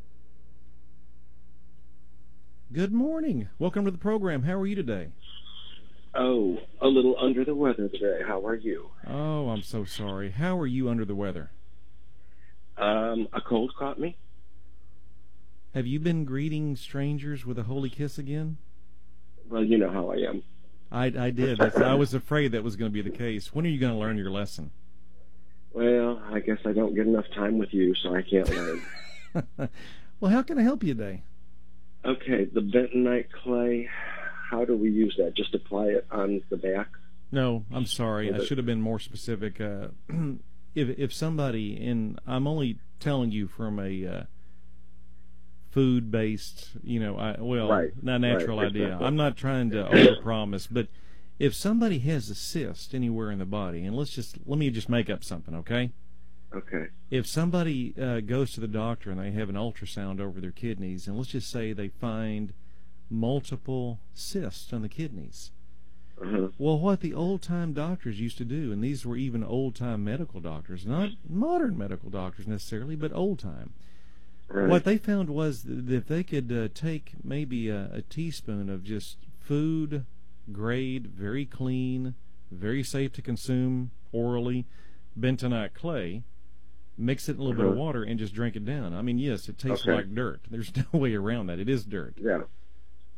Speaker 1: Good morning. Welcome to the program. How are you today?
Speaker 3: Oh, a little under the weather today. How are you?
Speaker 1: Oh, I'm so sorry. How are you under the weather?
Speaker 3: Um, a cold caught me.
Speaker 1: Have you been greeting strangers with a holy kiss again?
Speaker 3: Well, you know how I am.
Speaker 1: I, I did. That's, I was afraid that was going to be the case. When are you going to learn your lesson?
Speaker 3: Well, I guess I don't get enough time with you, so I can't learn.
Speaker 1: Well, how can I help you today?
Speaker 3: Okay, the bentonite clay. How do we use that? Just apply it on the back?
Speaker 1: No, I'm sorry. I should have been more specific. Uh, if if somebody, and I'm only telling you from a uh, food-based, you know, I, well,
Speaker 3: right.
Speaker 1: not natural
Speaker 3: right.
Speaker 1: idea.
Speaker 3: Exactly.
Speaker 1: I'm not trying to overpromise, but if somebody has a cyst anywhere in the body, and let's just let me just make up something, okay?
Speaker 3: Okay.
Speaker 1: If somebody uh, goes to the doctor and they have an ultrasound over their kidneys, and let's just say they find multiple cysts on the kidneys.
Speaker 3: Uh-huh.
Speaker 1: Well, what the old-time doctors used to do, and these were even old-time medical doctors, not modern medical doctors necessarily, but old-time.
Speaker 3: Right.
Speaker 1: What they found was that if they could uh, take maybe a, a teaspoon of just food-grade, very clean, very safe to consume orally, bentonite clay, mix it in a little
Speaker 3: uh-huh.
Speaker 1: bit of water, and just drink it down. I mean, yes, it tastes
Speaker 3: okay.
Speaker 1: like dirt. There's no way around that. It is dirt.
Speaker 3: Yeah.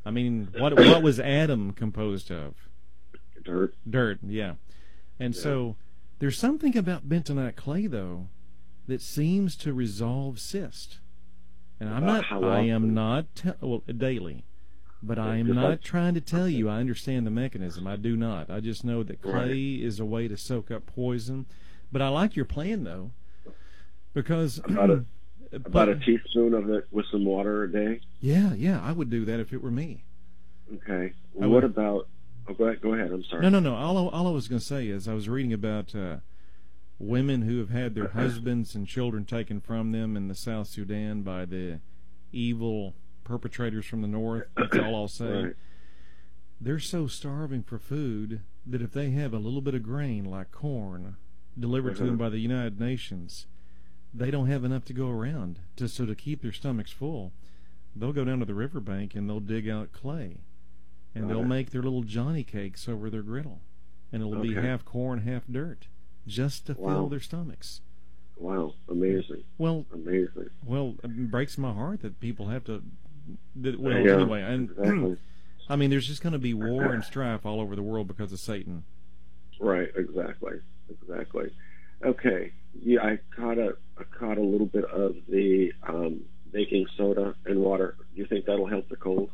Speaker 1: I mean, what what was Adam composed of?
Speaker 3: Dirt.
Speaker 1: Dirt, yeah. And
Speaker 3: Yeah.
Speaker 1: so there's something about bentonite clay, though, that seems to resolve cyst. And I'm
Speaker 3: About
Speaker 1: not,
Speaker 3: how
Speaker 1: I
Speaker 3: often?
Speaker 1: am not, te- well, daily. But I am
Speaker 3: Just
Speaker 1: not
Speaker 3: like-
Speaker 1: trying to tell you I understand the mechanism. I do not. I just know that clay
Speaker 3: Right.
Speaker 1: is a way to soak up poison. But I like your plan, though, because...
Speaker 3: About a,
Speaker 1: but-
Speaker 3: about a teaspoon of it with some water a day.
Speaker 1: Yeah, yeah, I would do that if it were me.
Speaker 3: Okay.
Speaker 1: I
Speaker 3: What
Speaker 1: would-
Speaker 3: about? Oh, go ahead. Go ahead. I'm sorry.
Speaker 1: No, no, no. All, I- all I was going to say is I was reading about uh, women who have had their husbands and children taken from them in the South Sudan by the evil perpetrators from the north. That's all I'll say.
Speaker 3: Right.
Speaker 1: They're so starving for food that if they have a little bit of grain, like corn, delivered to them
Speaker 3: Uh-huh.
Speaker 1: by the United Nations, they don't have enough to go around. To, so to keep their stomachs full, they'll go down to the riverbank and they'll dig out clay. And they'll
Speaker 3: Right.
Speaker 1: make their little Johnny cakes over their griddle. And it'll be
Speaker 3: Okay.
Speaker 1: half corn, half dirt, just to fill
Speaker 3: Wow.
Speaker 1: their stomachs.
Speaker 3: Wow. Amazing.
Speaker 1: Well,
Speaker 3: Amazing.
Speaker 1: well, it breaks my heart that people have to... That, well,
Speaker 3: Yeah,
Speaker 1: anyway, and
Speaker 3: Exactly.
Speaker 1: I mean, there's just going to be war and strife all over the world because of Satan.
Speaker 3: Right. Exactly. Exactly. Okay. Yeah, I caught a I caught a little bit of the um, baking soda and water. Do you think that'll help the cold?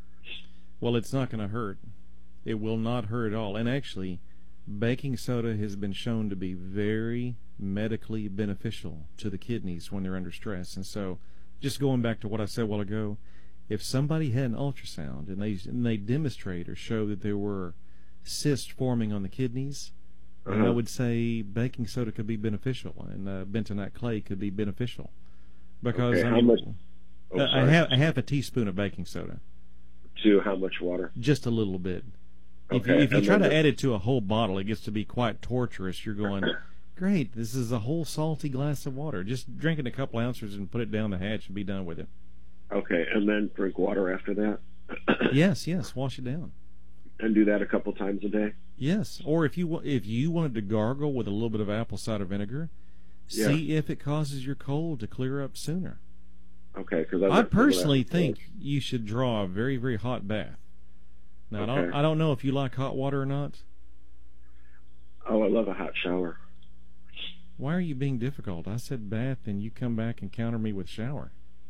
Speaker 1: Well, it's not going to hurt. It will not hurt at all. And actually, baking soda has been shown to be very medically beneficial to the kidneys when they're under stress. And so, just going back to what I said a while ago, if somebody had an ultrasound and they and they demonstrate or show that there were cysts forming on the kidneys, then I
Speaker 3: Uh-huh.
Speaker 1: would say baking soda could be beneficial, and uh, bentonite clay could be beneficial. Because
Speaker 3: Okay,
Speaker 1: I
Speaker 3: how
Speaker 1: mean,
Speaker 3: much- Oh,
Speaker 1: uh, I
Speaker 3: sorry.
Speaker 1: have a half a teaspoon of baking soda,
Speaker 3: To how much water?
Speaker 1: just a little bit. If you,
Speaker 3: Okay,
Speaker 1: if you
Speaker 3: and
Speaker 1: try
Speaker 3: then
Speaker 1: to
Speaker 3: the-
Speaker 1: add it to a whole bottle, it gets to be quite torturous. You're going, great, this is a whole salty glass of water. Just drink it a couple ounces and put it down the hatch and be done with it.
Speaker 3: Okay, and then drink water after that.
Speaker 1: Yes, yes, wash it down.
Speaker 3: And do that a couple times a day.
Speaker 1: Yes, or if you wa- if you wanted to gargle with a little bit of apple cider vinegar,
Speaker 3: Yeah.
Speaker 1: see if it causes your cold to clear up sooner.
Speaker 3: Okay, because
Speaker 1: I personally think you should draw a very, very hot bath. Now, I don't
Speaker 3: Okay.
Speaker 1: I don't know if you like hot water or not.
Speaker 3: Oh, I love a hot shower.
Speaker 1: Why are you being difficult? I said bath, and you come back and counter me with shower.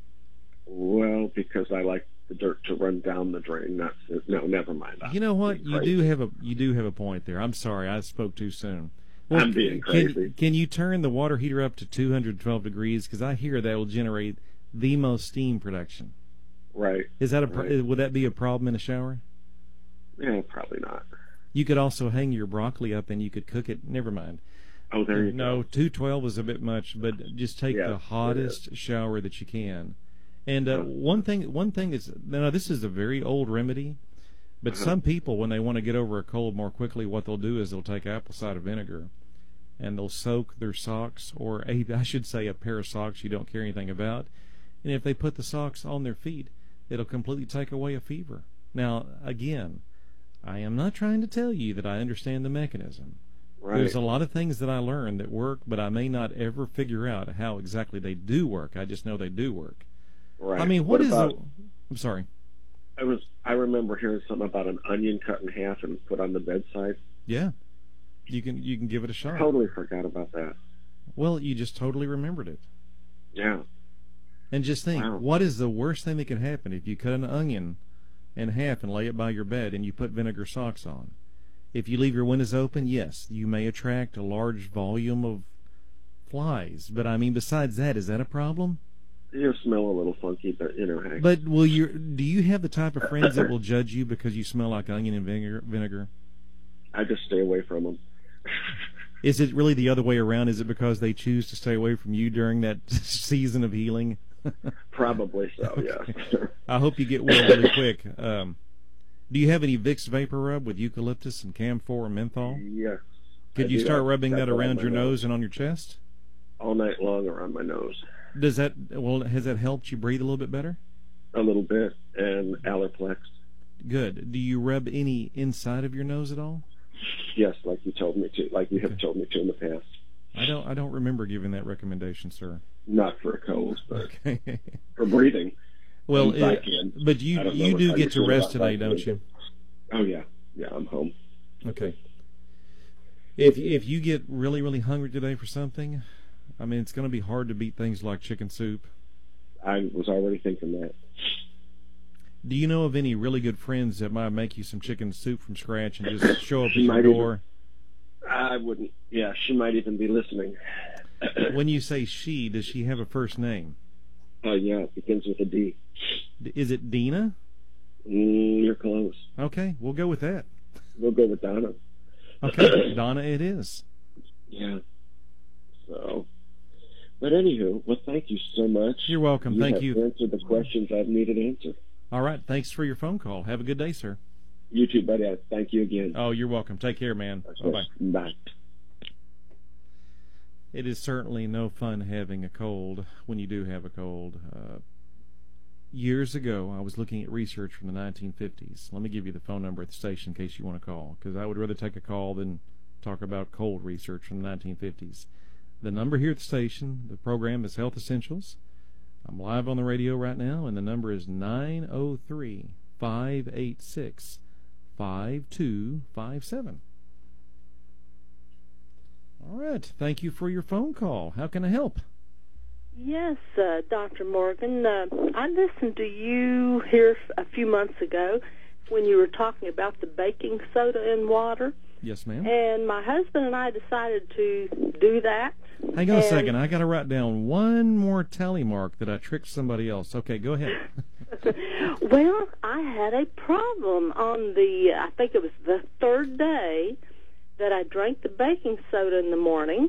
Speaker 3: Well, because I like the dirt to run down the drain. Not no, never mind.
Speaker 1: You know what?
Speaker 3: I'm
Speaker 1: You
Speaker 3: crazy.
Speaker 1: do have a you do have a point there. I'm sorry, I spoke too soon.
Speaker 3: I'm being
Speaker 1: can,
Speaker 3: crazy.
Speaker 1: Can you turn the water heater up to two hundred twelve degrees? Because I hear that will generate the most steam production.
Speaker 3: Right.
Speaker 1: Is that a pro-
Speaker 3: Right.
Speaker 1: would that be a problem in a shower?
Speaker 3: Yeah, probably not.
Speaker 1: You could also hang your broccoli up and you could cook it. Never mind.
Speaker 3: Oh, there you
Speaker 1: no,
Speaker 3: go.
Speaker 1: two twelve is a bit much, but just take
Speaker 3: Yes,
Speaker 1: the
Speaker 3: it
Speaker 1: hottest shower that you can. And uh,
Speaker 3: Uh-huh.
Speaker 1: one thing, one thing is, now this is a very old remedy, but
Speaker 3: Uh-huh.
Speaker 1: some people, when they want to get over a cold more quickly, what they'll do is they'll take apple cider vinegar, and they'll soak their socks, or a, I should say, a pair of socks you don't care anything about, and if they put the socks on their feet, it'll completely take away a fever. Now, again, I am not trying to tell you that I understand the mechanism.
Speaker 3: Right.
Speaker 1: There's a lot of things that I learn that work, but I may not ever figure out how exactly they do work. I just know they do work.
Speaker 3: Right.
Speaker 1: I mean, what is
Speaker 3: about,
Speaker 1: the... I'm sorry.
Speaker 3: I was. I remember hearing something about an onion cut in half and put on the bedside.
Speaker 1: Yeah. You can you can give it a shot.
Speaker 3: Totally forgot about that.
Speaker 1: Well, you just totally remembered it.
Speaker 3: Yeah.
Speaker 1: And just think,
Speaker 3: Wow.
Speaker 1: what is the worst thing that can happen if you cut an onion in half and lay it by your bed and you put vinegar socks on? If you leave your windows open, yes, you may attract a large volume of flies. But I mean, besides that, is that a problem?
Speaker 3: You smell a little funky, but you know, hey.
Speaker 1: But will you? Do you have the type of friends that will judge you because you smell like onion and vinegar? Vinegar?
Speaker 3: I just stay away from them.
Speaker 1: Is it really the other way around? Is it because they choose to stay away from you during that season of healing?
Speaker 3: Probably so.
Speaker 1: Okay.
Speaker 3: Yes.
Speaker 1: I hope you get well really quick. Um, do you have any Vicks Vapor Rub with eucalyptus and camphor and menthol?
Speaker 3: Yes.
Speaker 1: Could
Speaker 3: I
Speaker 1: you
Speaker 3: do
Speaker 1: start
Speaker 3: that.
Speaker 1: rubbing
Speaker 3: That's
Speaker 1: that
Speaker 3: all on
Speaker 1: around
Speaker 3: my
Speaker 1: your nose and on your chest?
Speaker 3: All night long around my nose.
Speaker 1: Does that well? Has that helped you breathe a little bit better?
Speaker 3: A little bit, and Allerplex.
Speaker 1: Good. Do you rub any inside of your nose at all?
Speaker 3: Yes, like you told me to, like you have
Speaker 1: Okay.
Speaker 3: told me to in the past.
Speaker 1: I don't. I don't remember giving that recommendation, sir.
Speaker 3: Not for a cold, but
Speaker 1: Okay.
Speaker 3: for breathing.
Speaker 1: Well,
Speaker 3: if I
Speaker 1: it,
Speaker 3: can.
Speaker 1: but you
Speaker 3: I don't know
Speaker 1: you
Speaker 3: what-
Speaker 1: do
Speaker 3: how
Speaker 1: get
Speaker 3: you
Speaker 1: to
Speaker 3: feel
Speaker 1: rest
Speaker 3: about
Speaker 1: today,
Speaker 3: that,
Speaker 1: don't
Speaker 3: but-
Speaker 1: you?
Speaker 3: Oh yeah, yeah. I'm home.
Speaker 1: Okay. If if you get really really hungry today for something, I mean, it's going to be hard to beat things like chicken soup.
Speaker 3: I was already thinking that.
Speaker 1: Do you know of any really good friends that might make you some chicken soup from scratch and just show up at
Speaker 3: She
Speaker 1: your
Speaker 3: might
Speaker 1: door?
Speaker 3: I wouldn't. Yeah, she might even be listening.
Speaker 1: When you say she, does she have a first name?
Speaker 3: Oh yeah, it begins with a D.
Speaker 1: D- Is it Dina?
Speaker 3: Mm, you're close.
Speaker 1: Okay, we'll go with that.
Speaker 3: We'll go with Donna.
Speaker 1: Okay, Donna it is.
Speaker 3: Yeah. So, but anywho, well, thank you so much.
Speaker 1: You're welcome.
Speaker 3: You
Speaker 1: Thank
Speaker 3: have
Speaker 1: you.
Speaker 3: answered the questions I've needed answered.
Speaker 1: All right, thanks for your phone call. Have a good day, sir.
Speaker 3: You too, buddy. I thank you again.
Speaker 1: Oh, you're welcome. Take care, man. Bye-bye.
Speaker 3: Bye.
Speaker 1: It is certainly no fun having a cold when you do have a cold. Uh, years ago, I was looking at research from the nineteen fifties. Let me give you the phone number at the station in case you want to call, because I would rather take a call than talk about cold research from the nineteen fifties. The number here at the station, the program is Health Essentials. I'm live on the radio right now, and the number is nine oh three, five eight six, five two five seven. All right. Thank you for your phone call. How can I help?
Speaker 4: Yes, uh, Doctor Morgan. Uh, I listened to you here a few months ago when you were talking about the baking soda in water.
Speaker 1: Yes, ma'am.
Speaker 4: And my husband and I decided to do that.
Speaker 1: Hang on
Speaker 4: and
Speaker 1: a second. I got to write down one more tally mark that I tricked somebody else. Okay, go ahead.
Speaker 4: Well, I had a problem on the, I think it was the third day that I drank the baking soda in the morning.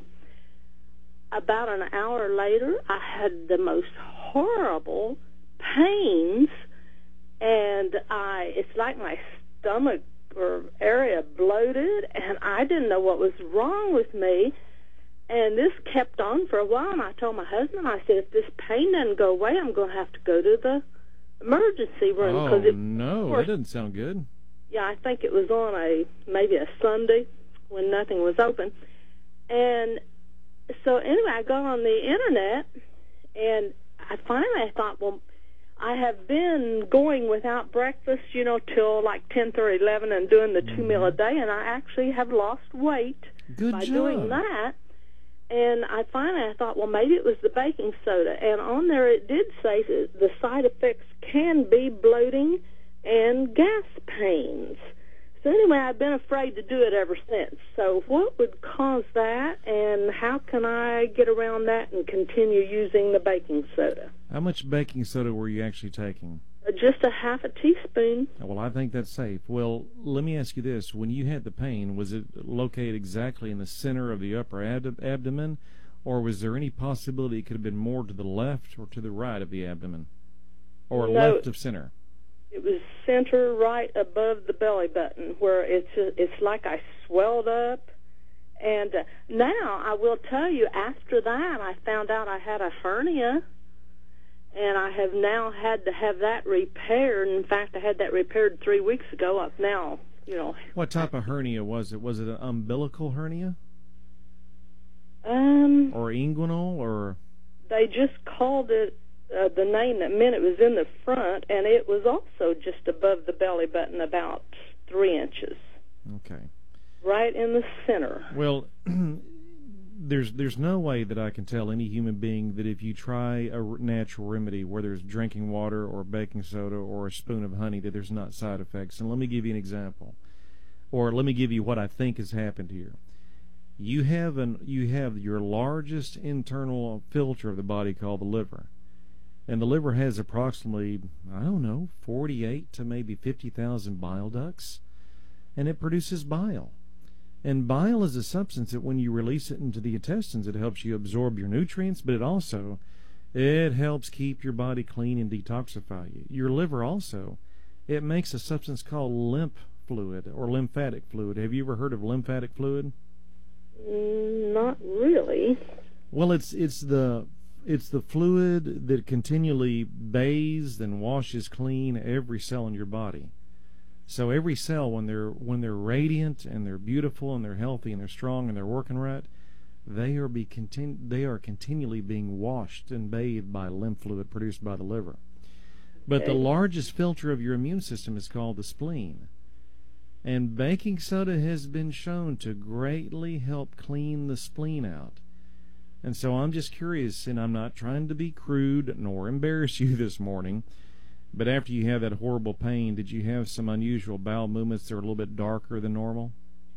Speaker 4: About an hour later, I had the most horrible pains, and I it's like my stomach or area bloated, and I didn't know what was wrong with me. And this kept on for a while, and I told my husband, I said, if this pain doesn't go away, I'm going to have to go to the emergency room.
Speaker 1: Oh,
Speaker 4: it,
Speaker 1: no,
Speaker 4: course,
Speaker 1: that doesn't sound good.
Speaker 4: Yeah, I think it was on a maybe a Sunday when nothing was open. And so anyway, I got on the internet, and I finally I thought, well, I have been going without breakfast, you know, till like ten or eleven and doing the two meal a day, and I actually have lost weight
Speaker 1: Good
Speaker 4: by
Speaker 1: job.
Speaker 4: doing that. And I finally I thought, well, maybe it was the baking soda. And on there it did say that the side effects can be bloating and gas pains. So anyway, I've been afraid to do it ever since. So what would cause that, and how can I get around that and continue using the baking soda?
Speaker 1: How much baking soda were you actually taking?
Speaker 4: Uh, Just a half a teaspoon.
Speaker 1: Well, I think that's safe. Well, let me ask you this. When you had the pain, was it located exactly in the center of the upper ab- abdomen, or was there any possibility it could have been more to the left or to the right of the abdomen, or
Speaker 4: No.
Speaker 1: left of center?
Speaker 4: It was center right above the belly button, where it's it's like I swelled up. And uh, now I will tell you, after that, I found out I had a hernia, and I have now had to have that repaired. In fact, I had that repaired three weeks ago. I've now, you know.
Speaker 1: What type of hernia was it? Was it an umbilical hernia
Speaker 4: Um,
Speaker 1: or inguinal or?
Speaker 4: they just called it uh, the name that meant it was in the front, and it was also just above the belly button, about three inches,
Speaker 1: Okay.
Speaker 4: right in the center.
Speaker 1: Well, there's there's no way that I can tell any human being that if you try a r- natural remedy, whether it's drinking water or baking soda or a spoon of honey, that there's not side effects. And let me give you an example, or let me give you what I think has happened here. You have an you have your largest internal filter of the body called the liver, and the liver has approximately, I don't know, forty-eight to maybe fifty thousand bile ducts, and it produces bile. And bile is a substance that when you release it into the intestines, it helps you absorb your nutrients, but it also it helps keep your body clean and detoxify you. Your liver also, it makes a substance called lymph fluid or lymphatic fluid. Have you ever heard of lymphatic fluid?
Speaker 4: Mm, Not really.
Speaker 1: Well, it's it's the it's the fluid that continually bathes and washes clean every cell in your body. So every cell, when they're when they're radiant and they're beautiful and they're healthy and they're strong and they're working right, they are be continu- they are continually being washed and bathed by lymph fluid produced by the liver. But the largest filter of your immune system is called the spleen. And baking soda has been shown to greatly help clean the spleen out. And so I'm just curious, and I'm not trying to be crude nor embarrass you this morning, but after you have that horrible pain, did you have some unusual bowel movements that were a little bit darker than normal?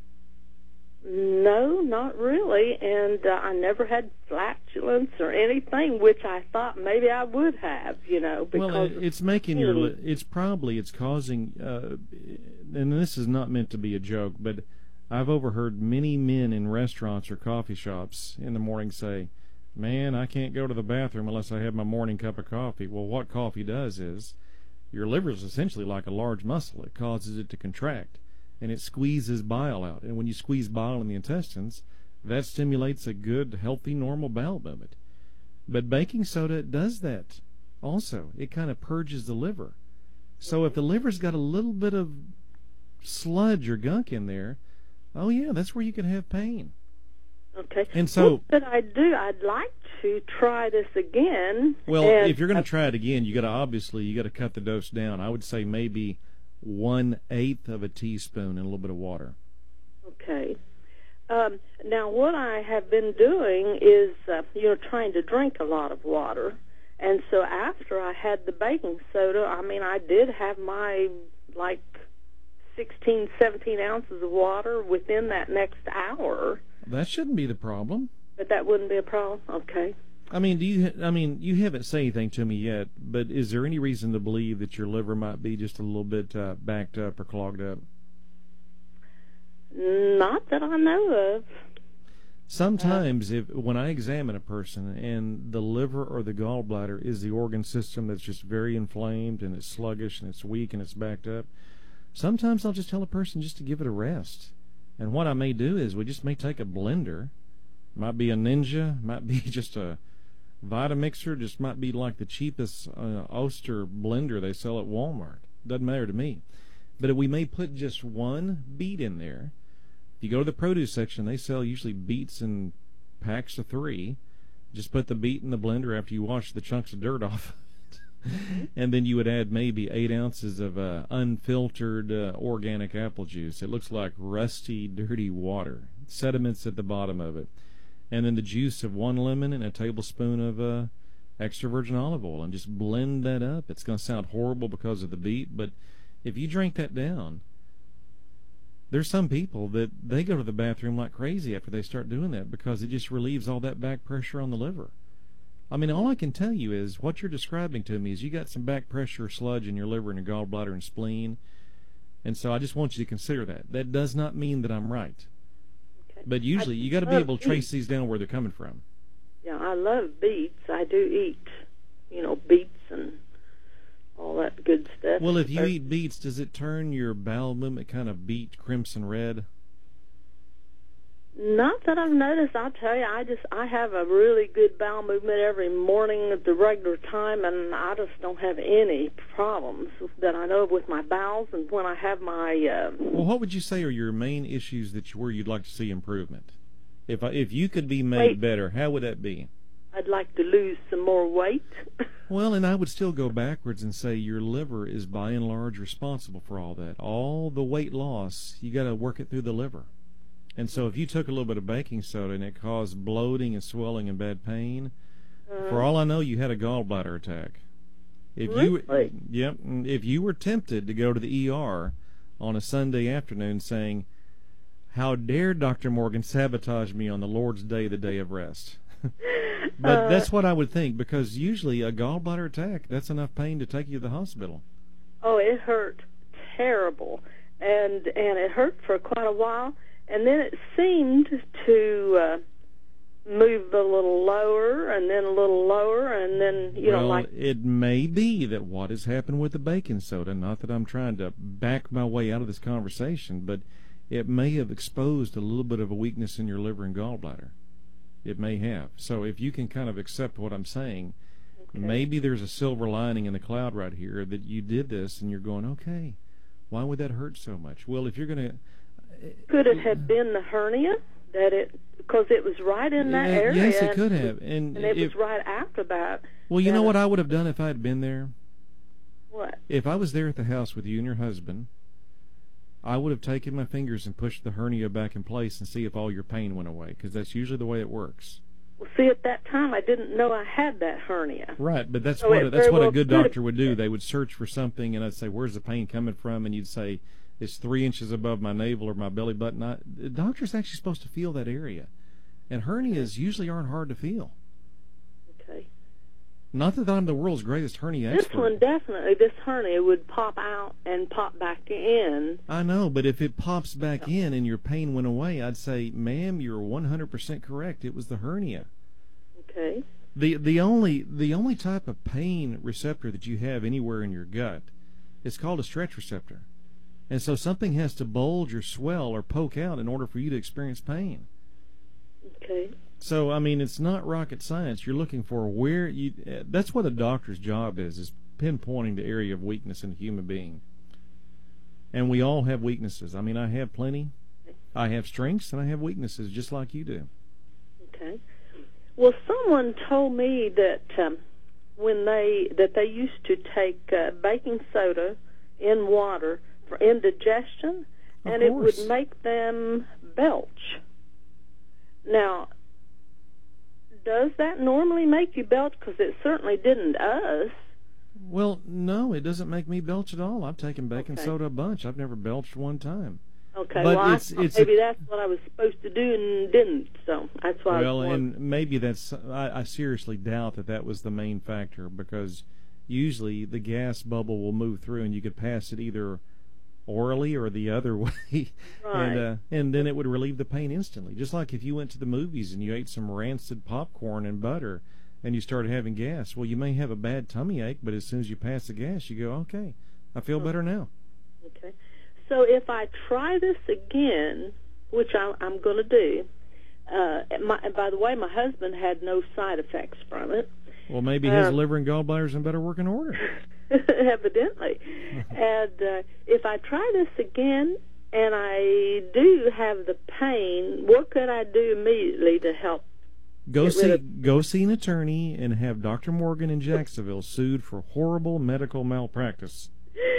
Speaker 4: No, not really, and uh, I never had flatulence or anything, which I thought maybe I would have, you know. Because
Speaker 1: well, it's making your, li- it's probably, it's causing, uh, and this is not meant to be a joke, but I've overheard many men in restaurants or coffee shops in the morning say, man, I can't go to the bathroom unless I have my morning cup of coffee. Well, what coffee does is, your liver is essentially like a large muscle. It causes it to contract, and it squeezes bile out. And when you squeeze bile in the intestines, that stimulates a good, healthy, normal bowel movement. But baking soda does that also. It kind of purges the liver. So if the liver's got a little bit of sludge or gunk in there, oh yeah, that's where you can have pain.
Speaker 4: Okay.
Speaker 1: And so,
Speaker 4: what should I do? I'd like to try this again.
Speaker 1: Well,
Speaker 4: and
Speaker 1: if you're going to try it again, you got to obviously you got to cut the dose down. I would say maybe one eighth of a teaspoon and a little bit of water.
Speaker 4: Okay. Um, now, what I have been doing is, uh, you know, trying to drink a lot of water. And so after I had the baking soda, I mean, I did have my, like, sixteen, seventeen ounces of water within that next hour.
Speaker 1: That shouldn't be the problem.
Speaker 4: But that wouldn't be a problem? Okay.
Speaker 1: I mean, do you? I mean, you haven't said anything to me yet, but is there any reason to believe that your liver might be just a little bit uh, backed up or clogged up?
Speaker 4: Not that I know of.
Speaker 1: Sometimes, if when I examine a person and the liver or the gallbladder is the organ system that's just very inflamed and it's sluggish and it's weak and it's backed up, sometimes I'll just tell a person just to give it a rest. And what I may do is we just may take a blender, might be a Ninja, might be just a Vitamixer, just might be like the cheapest uh, Oster blender they sell at Walmart. Doesn't matter to me. But we may put just one beet in there. If you go to the produce section, they sell usually beets in packs of three. Just put the beet in the blender after you wash the chunks of dirt off. And then you would add maybe eight ounces of uh, unfiltered uh, organic apple juice. It looks like rusty, dirty water. Sediments at the bottom of it. And then the juice of one lemon and a tablespoon of uh, extra virgin olive oil. And just blend that up. It's going to sound horrible because of the beet, but if you drink that down, there's some people that they go to the bathroom like crazy after they start doing that because it just relieves all that back pressure on the liver. I mean, all I can tell you is what you're describing to me is you got some back pressure sludge in your liver and your gallbladder and spleen, and so I just want you to consider that. That does not mean that I'm right. Okay. But usually you got to be able to trace these down where they're coming from.
Speaker 4: Yeah, I love beets. I do eat, you know, beets and all that good stuff.
Speaker 1: Well, if you eat beets, does it turn your bowel movement kind of beet crimson red?
Speaker 4: Not that I've noticed. I'll tell you, I just I have a really good bowel movement every morning at the regular time, and I just don't have any problems that I know of with my bowels. And when I have my uh,
Speaker 1: well, what would you say are your main issues that you, where you'd like to see improvement? If I, if you could be made
Speaker 4: weight.
Speaker 1: better, how would that be?
Speaker 4: I'd like to lose some more weight.
Speaker 1: Well, and I would still go backwards and say your liver is by and large responsible for all that. All the weight loss, you got to work it through the liver. And so if you took a little bit of baking soda and it caused bloating and swelling and bad pain, uh, for all I know, you had a gallbladder attack. If
Speaker 4: really?
Speaker 1: you, yep, if you were tempted to go to the E R on a Sunday afternoon saying, "How dare Doctor Morgan sabotage me on the Lord's Day, the day of rest?" But uh, that's what I would think, because usually a gallbladder attack, that's enough pain to take you to the hospital.
Speaker 4: Oh, it hurt terrible, and and it hurt for quite a while. And then it seemed to uh, move a little lower, and then a little lower, and then, you
Speaker 1: well,
Speaker 4: know, like...
Speaker 1: it may be that what has happened with the baking soda, not that I'm trying to back my way out of this conversation, but it may have exposed a little bit of a weakness in your liver and gallbladder. It may have. So if you can kind of accept what I'm saying, okay. Maybe there's a silver lining in the cloud right here that you did this, and you're going, okay, why would that hurt so much? Well, if you're going to...
Speaker 4: Could it have been the hernia that it because it was right in that
Speaker 1: uh,
Speaker 4: area?
Speaker 1: Yes, it could have, and,
Speaker 4: and it
Speaker 1: if,
Speaker 4: was right after that.
Speaker 1: Well, you know what I would have done if I had been there?
Speaker 4: What?
Speaker 1: If I was there at the house with you and your husband, I would have taken my fingers and pushed the hernia back in place and see if all your pain went away, because that's usually the way it works.
Speaker 4: Well, see, at that time, I didn't know I had that hernia.
Speaker 1: Right, but that's
Speaker 4: So
Speaker 1: what
Speaker 4: it
Speaker 1: a, that's
Speaker 4: very
Speaker 1: what a
Speaker 4: well
Speaker 1: good
Speaker 4: could
Speaker 1: doctor
Speaker 4: have
Speaker 1: would do.
Speaker 4: been.
Speaker 1: They would search for something, and I'd say, "Where's the pain coming from?" And you'd say, "It's three inches above my navel or my belly button." I, the doctor's actually supposed to feel that area, and hernias usually aren't hard to feel.
Speaker 4: Okay.
Speaker 1: Not that I'm the world's greatest hernia
Speaker 4: This
Speaker 1: expert.
Speaker 4: one definitely, this hernia would pop out and pop back in.
Speaker 1: I know, but if it pops back in and your pain went away, I'd say, "Ma'am, you're one hundred percent correct. It was the hernia."
Speaker 4: Okay.
Speaker 1: The the only the only type of pain receptor that you have anywhere in your gut is called a stretch receptor. And so something has to bulge or swell or poke out in order for you to experience pain.
Speaker 4: Okay.
Speaker 1: So, I mean, it's not rocket science. You're looking for where you... That's what a doctor's job is, is pinpointing the area of weakness in a human being. And we all have weaknesses. I mean, I have plenty. I have strengths and I have weaknesses, just like you do.
Speaker 4: Okay. Well, someone told me that um, when they that they used to take uh, baking soda in water for indigestion,
Speaker 1: Of
Speaker 4: and it
Speaker 1: course.
Speaker 4: would make them belch. Now, does that normally make you belch? Because it certainly didn't us.
Speaker 1: Well, no, it doesn't make me belch at all. I've taken baking
Speaker 4: Okay.
Speaker 1: soda a bunch. I've never belched one time.
Speaker 4: Okay,
Speaker 1: But
Speaker 4: well,
Speaker 1: it's-
Speaker 4: I thought
Speaker 1: it's a-
Speaker 4: maybe that's what I was supposed to do and didn't, so that's why
Speaker 1: Well,
Speaker 4: I was
Speaker 1: and maybe that's, I, I seriously doubt that that was the main factor, because usually the gas bubble will move through and you could pass it either orally or the other way,
Speaker 4: Right.
Speaker 1: and uh, and then it would relieve the pain instantly. Just like if you went to the movies and you ate some rancid popcorn and butter and you started having gas, well, you may have a bad tummy ache, but as soon as you pass the gas, you go, okay, I feel better now.
Speaker 4: Okay. So if I try this again, which I, I'm going to do, uh, my, and by the way, my husband had no side effects from it.
Speaker 1: Well, maybe his
Speaker 4: Uh,
Speaker 1: liver and gallbladder's in better working order.
Speaker 4: Evidently. And uh, if I try this again and I do have the pain, what could I do immediately to help?
Speaker 1: Go
Speaker 4: Get rid
Speaker 1: see
Speaker 4: of-
Speaker 1: go see an attorney and have Doctor Morgan in Jacksonville sued for horrible medical malpractice.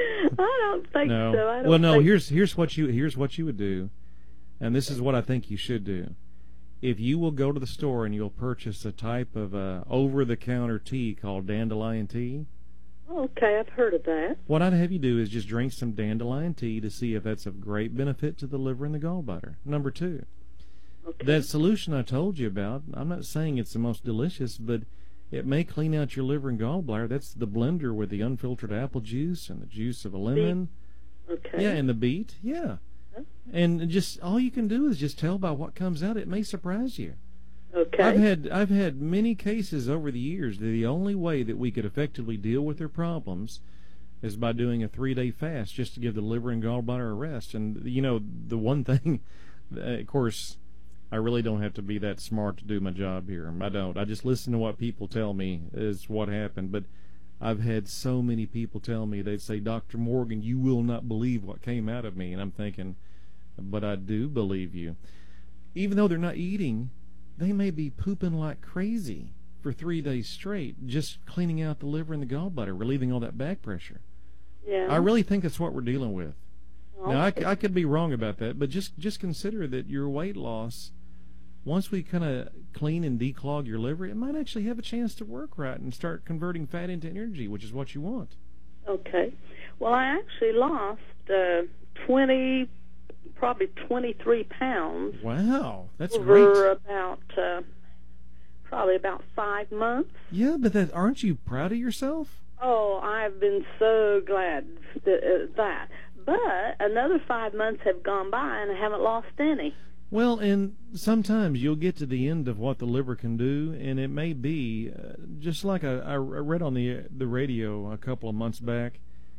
Speaker 4: I don't think
Speaker 1: No.
Speaker 4: so. I don't
Speaker 1: well, no.
Speaker 4: think
Speaker 1: Here's here's what you here's what you would do, and this is what I think you should do. If you will go to the store and you'll purchase a type of uh, over-the-counter tea called dandelion tea,
Speaker 4: Okay, I've heard of that.
Speaker 1: what I'd have you do is just drink some dandelion tea to see if that's of great benefit to the liver and the gallbladder. Number two,
Speaker 4: Okay.
Speaker 1: that solution I told you about, I'm not saying it's the most delicious, but it may clean out your liver and gallbladder. That's the blender with the unfiltered apple juice and the juice of a lemon.
Speaker 4: Okay.
Speaker 1: Yeah, and the beet. Yeah.
Speaker 4: Huh?
Speaker 1: And just all you can do is just tell by what comes out. It may surprise you.
Speaker 4: Okay.
Speaker 1: I've had I've had many cases over the years that the only way that we could effectively deal with their problems is by doing a three-day fast, just to give the liver and gallbladder a rest. And you know, the one thing, of course, I really don't have to be that smart to do my job here. I don't. I just listen to what people tell me is what happened. But I've had so many people tell me, they'd say, "Doctor Morgan, you will not believe what came out of me." And I'm thinking, but I do believe you. Even though they're not eating, they may be pooping like crazy for three days straight, just cleaning out the liver and the gallbladder, relieving all that back pressure.
Speaker 4: Yeah.
Speaker 1: I really think that's what we're dealing with. Now, I,
Speaker 4: Okay.
Speaker 1: I could be wrong about that, but just, just consider that your weight loss, once we kind of clean and declog your liver, it might actually have a chance to work right and start converting fat into energy, which is what you want.
Speaker 4: Okay. Well, I actually lost uh, twenty, probably twenty-three pounds
Speaker 1: Wow, that's
Speaker 4: over
Speaker 1: great.
Speaker 4: about uh, probably about five months.
Speaker 1: Yeah, but that, aren't you proud of yourself?
Speaker 4: Oh, I've been so glad that, uh, that. But another five months have gone by and I haven't lost any.
Speaker 1: Well, and sometimes you'll get to the end of what the liver can do, and it may be, uh, just like I, I read on the the radio a couple of months back,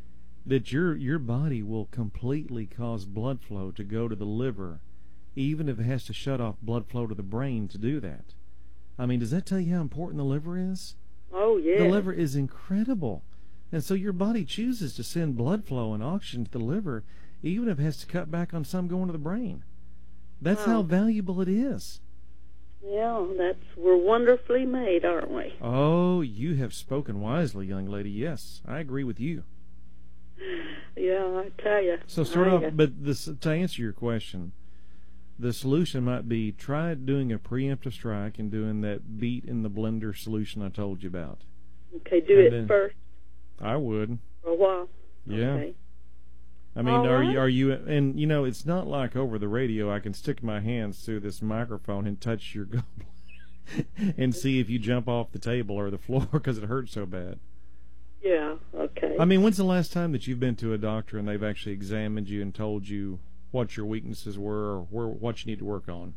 Speaker 1: that your your body will completely cause blood flow to go to the liver, even if it has to shut off blood flow to the brain to do that. I mean, does that tell you how important the liver is?
Speaker 4: Oh, yeah.
Speaker 1: The liver is incredible. And so your body chooses to send blood flow and oxygen to the liver, even if it has to cut back on some going to the brain. That's how
Speaker 4: Wow.
Speaker 1: valuable it is.
Speaker 4: Yeah, that's, we're wonderfully made, aren't we?
Speaker 1: Oh, you have spoken wisely, young lady. Yes, I agree with you.
Speaker 4: Yeah, I tell you.
Speaker 1: So start off, but this, to answer your question, the solution might be try doing a preemptive strike and doing that beet in the blender solution I told you about.
Speaker 4: Okay, do
Speaker 1: And
Speaker 4: it
Speaker 1: then-
Speaker 4: first
Speaker 1: I would.
Speaker 4: for a while.
Speaker 1: Yeah.
Speaker 4: Okay.
Speaker 1: I mean,
Speaker 4: All
Speaker 1: are
Speaker 4: right.
Speaker 1: you, are you, and you know, it's not like over the radio I can stick my hands through this microphone and touch your gallbladder and see if you jump off the table or the floor because it hurts so bad.
Speaker 4: Yeah, okay.
Speaker 1: I mean, when's the last time that you've been to a doctor and they've actually examined you and told you what your weaknesses were or where, what you need to work on?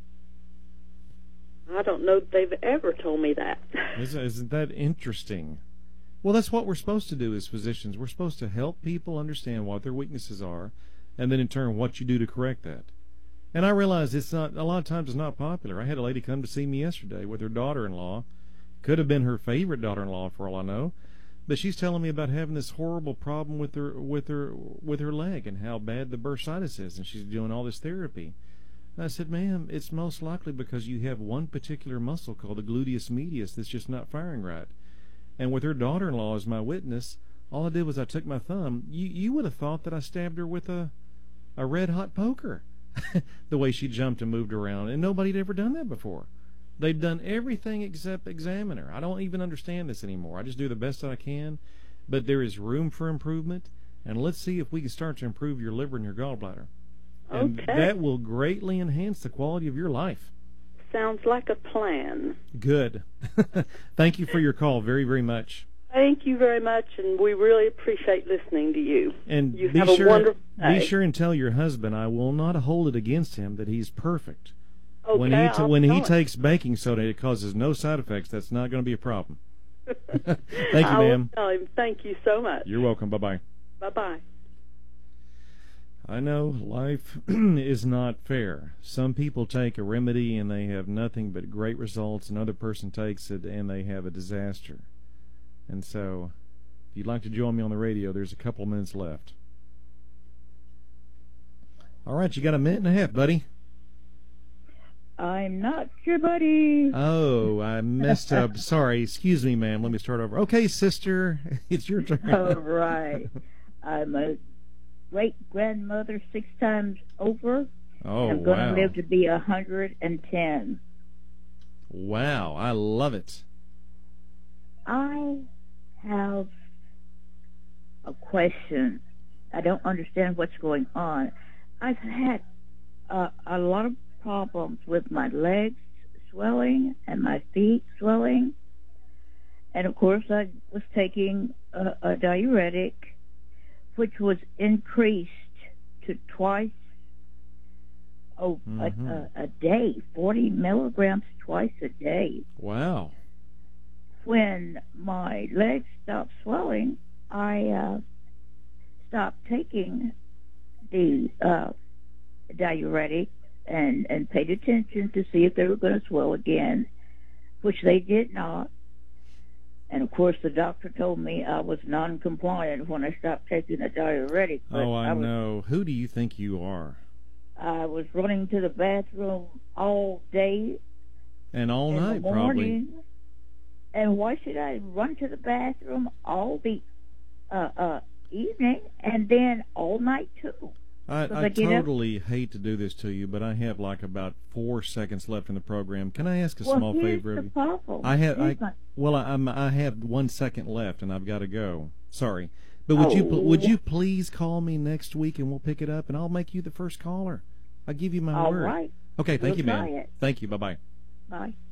Speaker 4: I don't know if they've ever told me that.
Speaker 1: Isn't, isn't that interesting? Well, that's what we're supposed to do as physicians. We're supposed to help people understand what their weaknesses are, and then in turn what you do to correct that. And I realize it's not, a lot of times it's not popular. I had a lady come to see me yesterday with her daughter-in-law. Could have been her favorite daughter-in-law for all I know. But she's telling me about having this horrible problem with her with her with her leg and how bad the bursitis is, and she's doing all this therapy. And I said, ma'am, it's most likely because you have one particular muscle called the gluteus medius that's just not firing right. And with her daughter-in-law as my witness, all I did was I took my thumb. You you would have thought that I stabbed her with a a red-hot poker, the way she jumped and moved around, and nobody had ever done that before. They've done everything except examine her. I don't even understand this anymore. I just do the best that I can, but there is room for improvement, and let's see if we can start to improve your liver and your gallbladder. And
Speaker 4: Okay.
Speaker 1: that will greatly enhance the quality of your life.
Speaker 4: Sounds like a plan.
Speaker 1: Good. Thank you for your call very, very much.
Speaker 4: Thank you very much, and we really appreciate listening to you.
Speaker 1: And
Speaker 4: You
Speaker 1: be
Speaker 4: have a
Speaker 1: sure,
Speaker 4: wonderful day.
Speaker 1: be sure and tell your husband I will not hold it against him that he's perfect.
Speaker 4: Okay,
Speaker 1: when he t-
Speaker 4: I'll
Speaker 1: when he
Speaker 4: tell him.
Speaker 1: takes baking soda, it causes no side effects. That's not going to be a problem. Thank you,
Speaker 4: I will
Speaker 1: ma'am.
Speaker 4: tell him. Thank you so much.
Speaker 1: You're welcome. Bye bye.
Speaker 4: Bye-bye.
Speaker 1: I know life is not fair. Some people take a remedy and they have nothing but great results. Another person takes it and they have a disaster. And so, if you'd like to join me on the radio, there's a couple minutes left. All right, you got a minute and a half, buddy.
Speaker 5: I'm not your buddy.
Speaker 1: Oh, I messed up. Sorry. Excuse me, ma'am. Let me start over. Okay, sister, it's your turn.
Speaker 5: All right. I'm a great grandmother six times over.
Speaker 1: Oh,
Speaker 5: I'm going to
Speaker 1: wow.
Speaker 5: live to be a hundred and ten.
Speaker 1: Wow, I love it.
Speaker 5: I have a question. I don't understand what's going on. I've had uh, a lot of problems with my legs swelling and my feet swelling. And of course, I was taking a, a diuretic, which was increased to twice oh,
Speaker 1: Mhm.
Speaker 5: a, a, a day, forty milligrams twice a day.
Speaker 1: Wow.
Speaker 5: When my legs stopped swelling, I uh, stopped taking the uh, diuretic and, and paid attention to see if they were going to swell again, which they did not. And of course, the doctor told me I was non-compliant when I stopped taking the diuretic. But
Speaker 1: Oh, I
Speaker 5: was,
Speaker 1: know. Who do you think you are?
Speaker 5: I was running to the bathroom all day
Speaker 1: And all
Speaker 5: in
Speaker 1: night,
Speaker 5: the
Speaker 1: probably.
Speaker 5: morning. And why should I run to the bathroom all the uh, uh, evening and then all night too?
Speaker 1: I,
Speaker 5: So
Speaker 1: I
Speaker 5: they get up-
Speaker 1: totally hate to do this to you, but I have like about four seconds left in the program. Can I ask a
Speaker 5: well,
Speaker 1: small
Speaker 5: here's
Speaker 1: favor
Speaker 5: the
Speaker 1: of you?
Speaker 5: problem.
Speaker 1: I have. I,
Speaker 5: Here's my-
Speaker 1: well, I, I'm, I have one second left, and I've got to go. Sorry, but would you pl- would
Speaker 5: Oh.
Speaker 1: you please call me next week, and we'll pick it up, and I'll make you the first caller. I'll give you my
Speaker 5: all
Speaker 1: word.
Speaker 5: right.
Speaker 1: Okay, thank
Speaker 5: We'll
Speaker 1: you, ma'am.
Speaker 5: try it.
Speaker 1: Thank you. Bye bye.
Speaker 5: Bye.